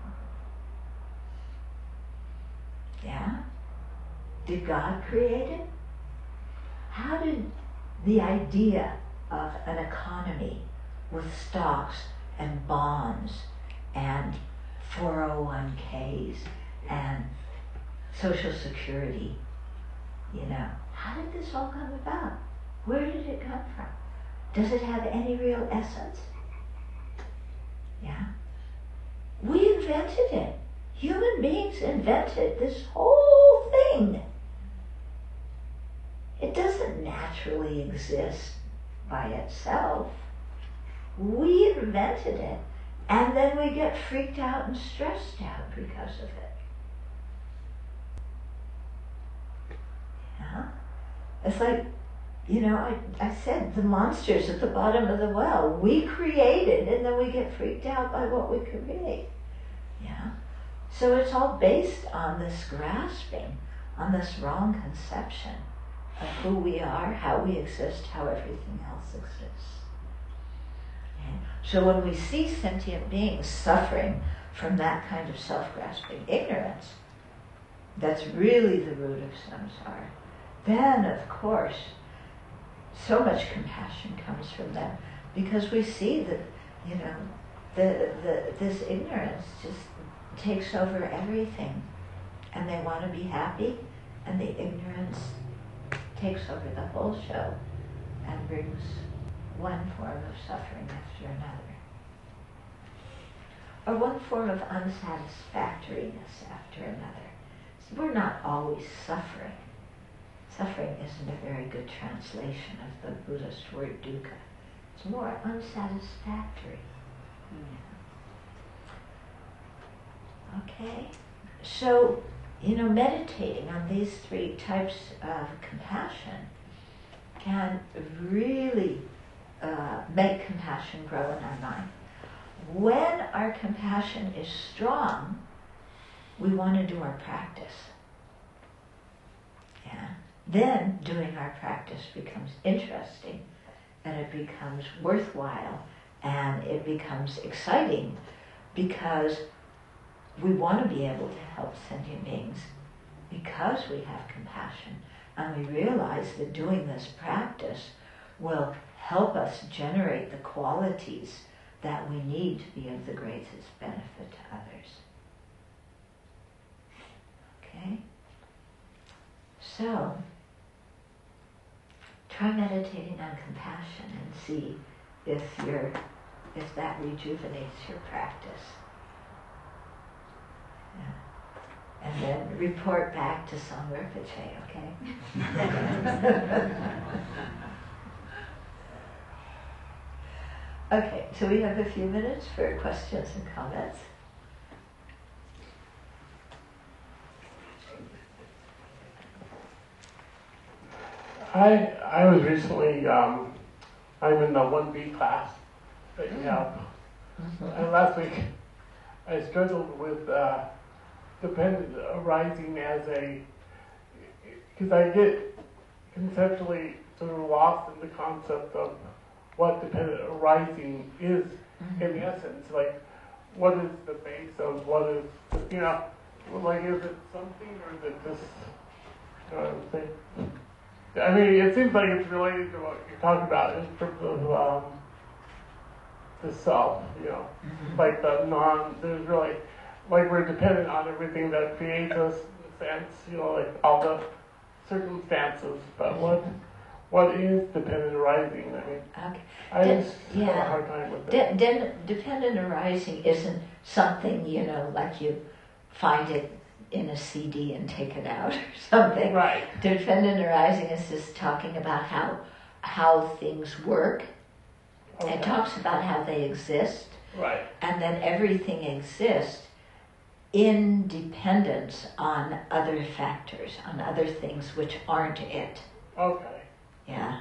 Yeah? Did God create it? How did the idea of an economy with stocks and bonds and 401ks and Social Security, how did this all come about? Where did it come from? Does it have any real essence? Yeah. We invented it. Human beings invented this whole thing. It doesn't naturally exist by itself. We invented it, and then we get freaked out and stressed out because of it. Yeah? It's like, I said the monsters at the bottom of the well, we created, and then we get freaked out by what we create. Yeah? So it's all based on this grasping, on this wrong conception of who we are, how we exist, how everything else exists. Okay? So when we see sentient beings suffering from that kind of self-grasping ignorance, that's really the root of samsara. Then, of course, so much compassion comes from them, because we see that, this ignorance just takes over everything, and they want to be happy, and the ignorance takes over the whole show and brings one form of suffering after another, or one form of unsatisfactoriness after another. So we're not always suffering. Suffering isn't a very good translation of the Buddhist word dukkha. It's more unsatisfactory. Okay? So, meditating on these three types of compassion can really make compassion grow in our mind. When our compassion is strong, we want to do our practice. Yeah. Then doing our practice becomes interesting, and it becomes worthwhile, and it becomes exciting, because we want to be able to help sentient beings because we have compassion, and we realize that doing this practice will help us generate the qualities that we need to be of the greatest benefit to others. Okay? So, try meditating on compassion and see if that rejuvenates your practice. Yeah. And then report back to Song Rinpoche, okay? Okay, so we have a few minutes for questions and comments. I was recently, I'm in the 1B class that you have. And last week I struggled with dependent arising because I get conceptually sort of lost in the concept of what dependent arising is in essence. Like, what is the base of what is, like, is it something, or is it just, what I'm saying? I mean, it seems like it's related to what you're talking about in terms of the self, like there's really, like, we're dependent on everything that creates us, in a sense, like all the circumstances, but what is dependent arising? I mean, Okay. I just have a hard time with it. Dependent arising isn't something, like you find it in a CD and take it out or something. Right. Dependent arising is just talking about how things work. Okay. It talks about how they exist. Right. And then everything exists in dependence on other factors, on other things which aren't it. Okay. Yeah.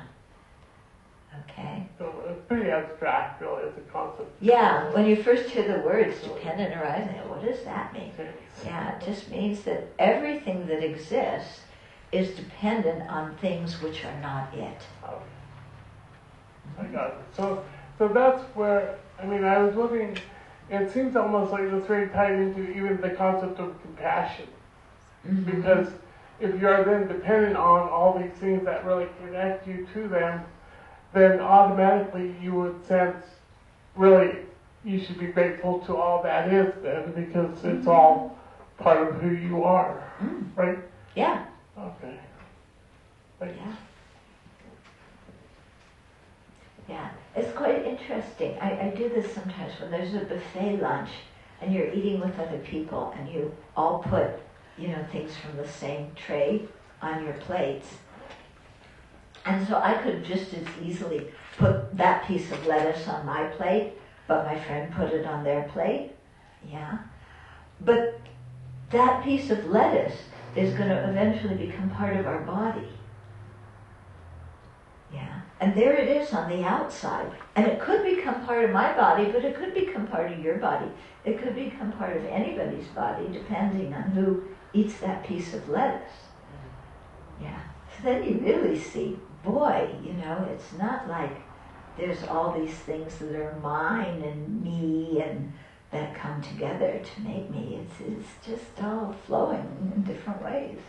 Okay. So it's pretty abstract, really, as a concept. Yeah, when you first hear the words dependent arising, what does that mean? Okay. Yeah, it just means that everything that exists is dependent on things which are not it. Okay. I got it. So that's where, I mean, I was looking, it seems almost like it's very tied into even the concept of compassion. Because if you are then dependent on all these things that really connect you to them, then automatically you would sense, really, you should be grateful to all that is then, because it's all part of who you are, right? Yeah. Okay. Thanks. Yeah. Yeah, it's quite interesting. I do this sometimes when there's a buffet lunch and you're eating with other people and you all put, things from the same tray on your plates. And so I could just as easily put that piece of lettuce on my plate, but my friend put it on their plate. Yeah. But that piece of lettuce is going to eventually become part of our body. Yeah. And there it is on the outside. And it could become part of my body, but it could become part of your body. It could become part of anybody's body, depending on who eats that piece of lettuce. Yeah. So then you really see, boy, it's not like there's all these things that are mine and me and that come together to make me. It's just all flowing in different ways.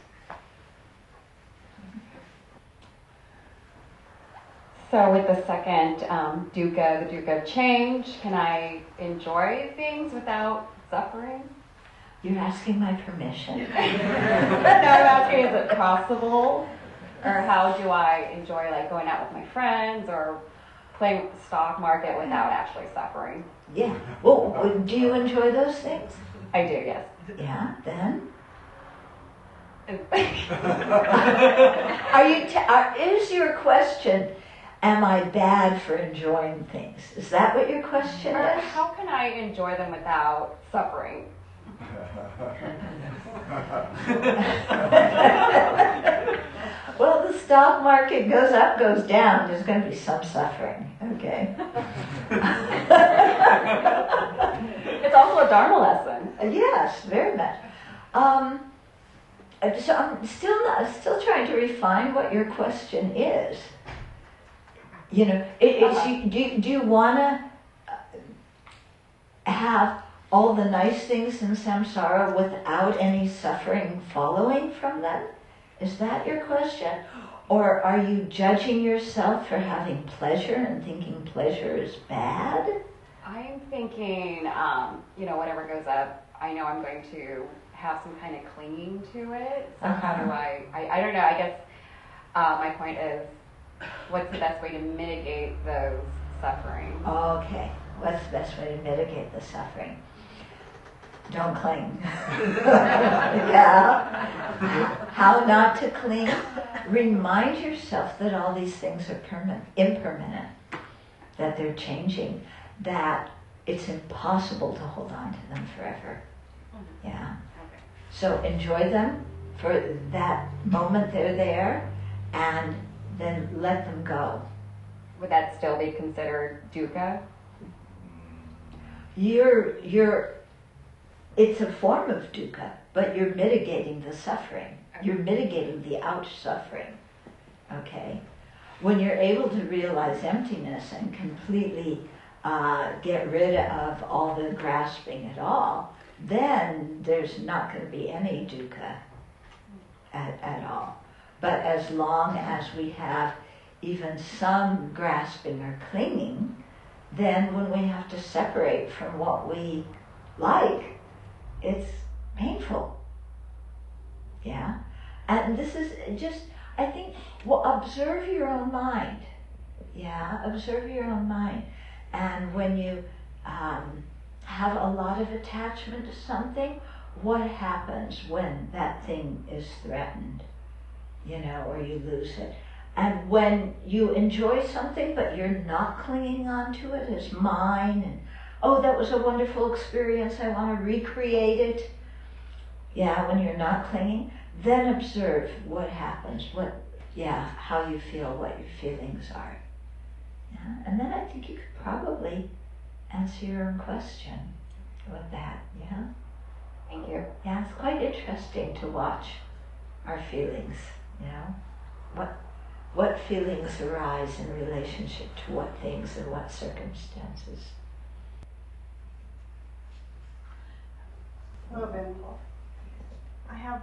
So with the second dukkha, the dukkha of change, can I enjoy things without suffering? You're asking my permission. No, I'm asking, is it possible? Or how do I enjoy like going out with my friends or playing with the stock market without actually suffering? Yeah. Well, do you enjoy those things? I do, yes. Yeah, then? Is your question, am I bad for enjoying things? Is that what your question Or is? how can I enjoy them without suffering? Well, the stock market goes up, goes down. There's going to be some suffering. Okay. It's also a Dharma lesson. Yes, very much. So I'm still trying to refine what your question is. Do you want to have all the nice things in samsara without any suffering following from them? Is that your question? Or are you judging yourself for having pleasure and thinking pleasure is bad? I'm thinking, whatever goes up, I know I'm going to have some kind of clinging to it. So how do I don't know, I guess my point is, what's the best way to mitigate those suffering? Okay, what's the best way to mitigate the suffering? Don't cling. Yeah. How not to cling? Remind yourself that all these things are impermanent, that they're changing, that it's impossible to hold on to them forever. Yeah. Okay. So enjoy them for that moment they're there, and then let them go. Would that still be considered dukkha? It's a form of dukkha, but you're mitigating the suffering. You're mitigating the ouch suffering. Okay? When you're able to realize emptiness and completely get rid of all the grasping at all, then there's not going to be any dukkha at all. But as long as we have even some grasping or clinging, then when we have to separate from what we like, it's painful. Yeah? And this is just, I think, observe your own mind. Yeah? Observe your own mind. And when you have a lot of attachment to something, what happens when that thing is threatened? Or you lose it. And when you enjoy something, but you're not clinging on to it as mine, and oh, that was a wonderful experience, I want to recreate it. Yeah, when you're not clinging, then observe what happens, how you feel, what your feelings are. Yeah? And then I think you could probably answer your own question with that, yeah? Thank you. Yeah, it's quite interesting to watch our feelings, What feelings arise in relationship to what things and what circumstances. Hello, Benpo. I have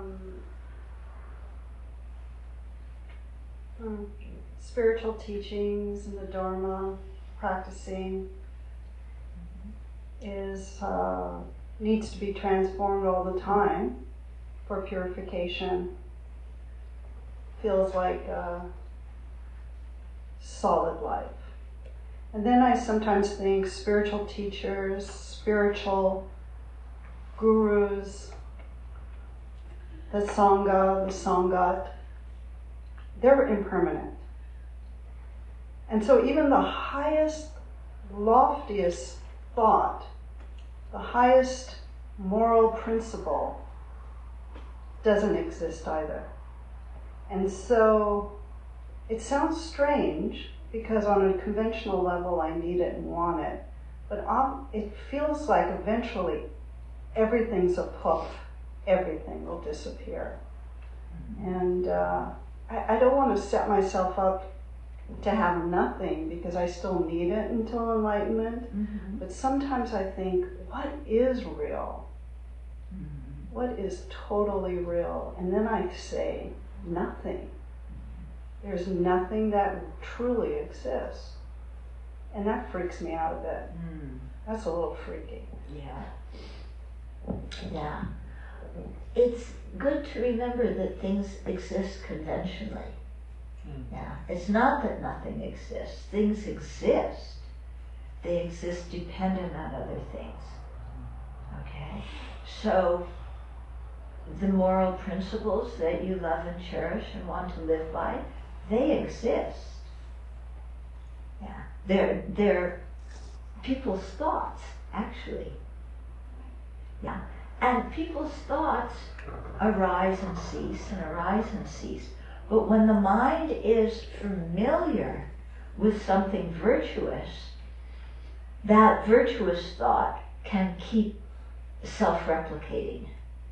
spiritual teachings and the Dharma practicing needs to be transformed all the time for purification. Feels like a solid life. And then I sometimes think spiritual teachers, spiritual gurus, the Sangha, the Sangat, they're impermanent. And so even the highest, loftiest thought, the highest moral principle doesn't exist either. And so it sounds strange because on a conventional level I need it and want it, but it feels like eventually everything's a poof, everything will disappear. And I don't want to set myself up to have nothing because I still need it until enlightenment. Mm-hmm. But sometimes I think, what is real? Mm-hmm. What is totally real? And then I say, nothing. There's nothing that truly exists. And that freaks me out a bit. Mm. That's a little freaky. Yeah. Yeah. It's good to remember that things exist conventionally. Yeah. It's not that nothing exists. Things exist. They exist dependent on other things. Okay? So, the moral principles that you love and cherish and want to live by, they exist. Yeah. They're people's thoughts, actually. Yeah. And people's thoughts arise and cease and arise and cease. But when the mind is familiar with something virtuous, that virtuous thought can keep self-replicating.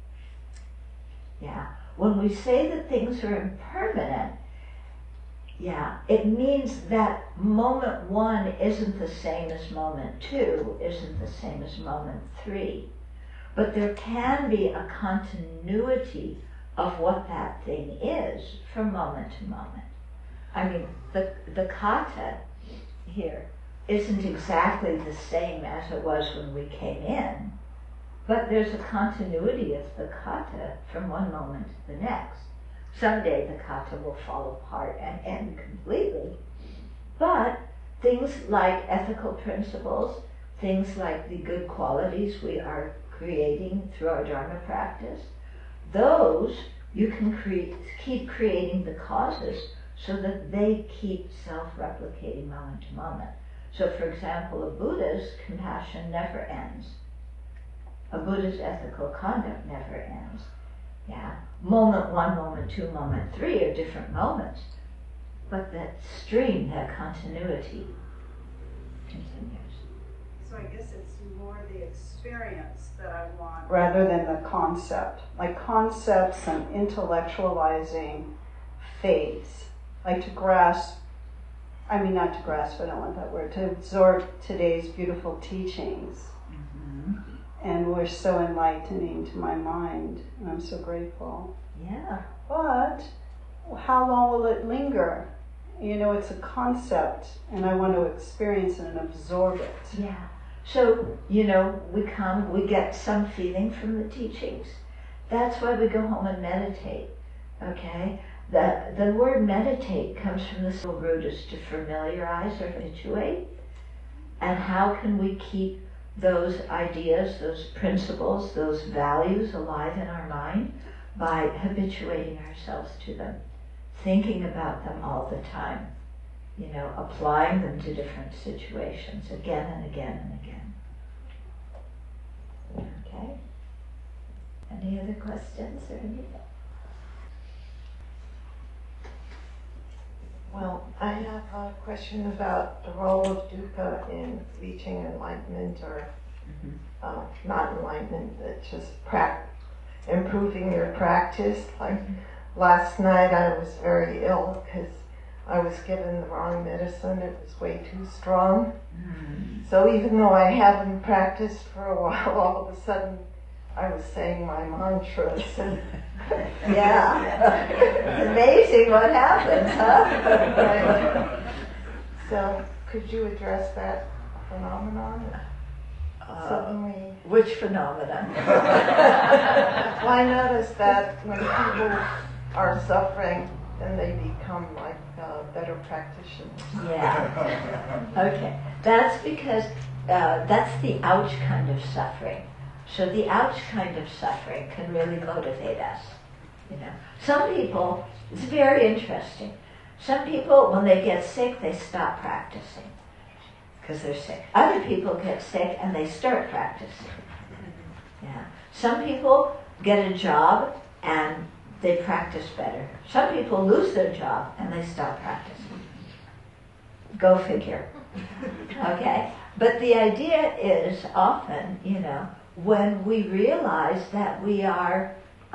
Yeah. When we say that things are impermanent, yeah, it means that moment one isn't the same as moment two, isn't the same as moment three. But there can be a continuity of what that thing is from moment to moment. I mean, the kata here isn't exactly the same as it was when we came in, but there's a continuity of the kata from one moment to the next. Someday the kata will fall apart and end completely, but things like ethical principles, things like the good qualities we are creating through our Dharma practice, those you can keep creating the causes so that they keep self-replicating moment to moment. So for example, a Buddha's compassion never ends. A Buddha's ethical conduct never ends. Yeah. Moment one, moment two, moment three are different moments, but that stream, that continuity continues. So I guess it's more the experience that I want rather than the concept. Like concepts and intellectualizing fades. Like to grasp, I mean not to grasp, I don't want that word, to absorb today's beautiful teachings. Mm-hmm. And were so enlightening to my mind, and I'm so grateful. Yeah. But how long will it linger? You know, it's a concept, and I want to experience it and absorb it. Yeah. So, you know, we get some feeling from the teachings. That's why we go home and meditate, okay? The word meditate comes from the simple root is to familiarize or habituate. And how can we keep those ideas, those principles, those values alive in our mind? By habituating ourselves to them, thinking about them all the time, you know, applying them to different situations again and again and again. Okay? Any other questions or anything? Well, I have a question about the role of dukkha in reaching enlightenment or not enlightenment, but just improving your practice. Like last night I was very ill because I was given the wrong medicine. It was way too strong. So even though I haven't practiced for a while, all of a sudden I was saying my mantras. And Yeah. It's amazing what happens, huh? Right. So could you address that phenomenon? Suddenly, Which phenomenon? well, I noticed that when people are suffering, then they become like better practitioners. Yeah. Okay. That's because that's the ouch kind of suffering. So the ouch kind of suffering can really motivate us. You know, some people, it's very interesting. Some people, when they get sick, they stop practicing because they're sick. Other people get sick and they start practicing. Yeah. Some people get a job and they practice better. Some people lose their job and they stop practicing. Go figure. Okay? But the idea is often, when we realize that we are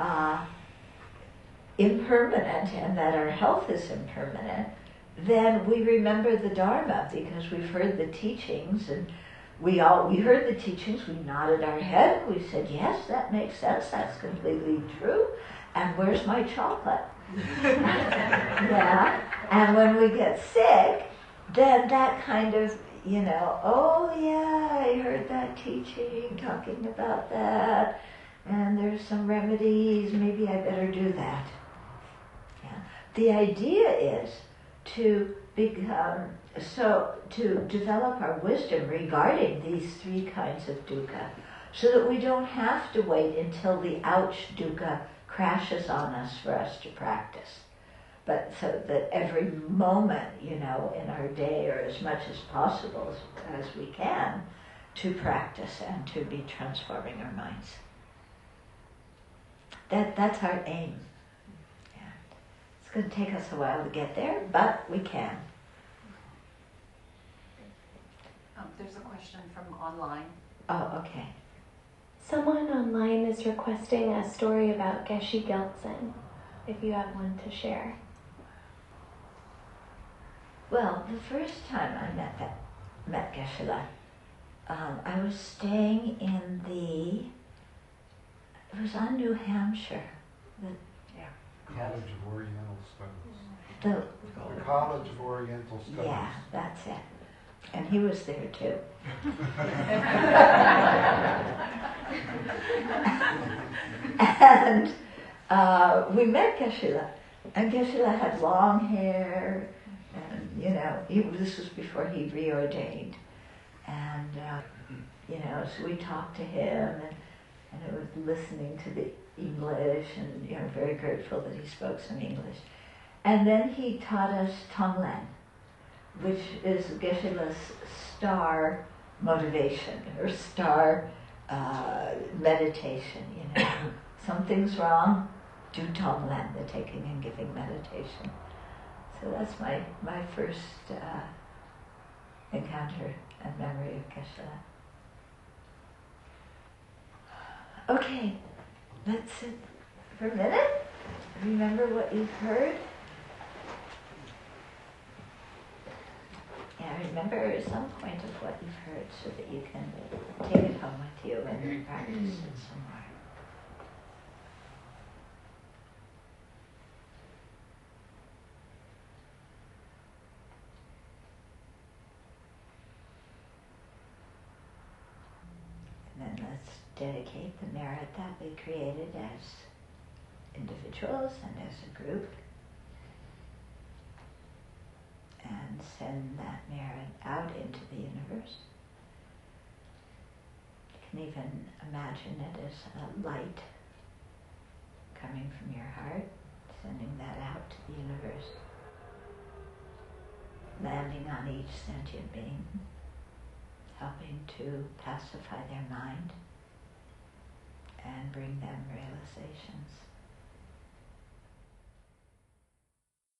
impermanent and that our health is impermanent, then we remember the Dharma because we've heard the teachings, and we heard the teachings, we nodded our head, we said, yes, that makes sense, that's completely true, and where's my chocolate? Yeah, and when we get sick, then that kind of, oh yeah, I heard that teaching, talking about that, and there's some remedies, maybe I better do that. Yeah. The idea is to develop our wisdom regarding these three kinds of dukkha, so that we don't have to wait until the ouch dukkha crashes on us for us to practice. But so that every moment, in our day, or as much as possible as we can, to practice and to be transforming our minds. That's our aim. Yeah. It's going to take us a while to get there, but we can. There's a question from online. Oh, okay. Someone online is requesting a story about Geshe Gelsen, if you have one to share. Well, the first time I met Geshe-la, I was staying in it was on New Hampshire. College of Oriental Studies. The The College of Oriental Studies. Yeah, that's it. And he was there too. And we met Geshe-la, and Geshe-la had long hair, and this was before he reordained, and so we talked to him, and I was listening to the English, and very grateful that he spoke some English, and then he taught us Tonglen, which is Geshe-la's star motivation or star meditation. Something's wrong, do Tonglen, the taking and giving meditation. So that's my first encounter and memory of Geshe-la. Okay, let's sit for a minute. Remember what you've heard. Yeah, remember some point of what you've heard so that you can take it home with you and practice it somewhere. And then let's dedicate the merit that we created as individuals and as a group, and send that merit out into the universe. You can even imagine it as a light coming from your heart, sending that out to the universe, landing on each sentient being, helping to pacify their mind and bring them realizations.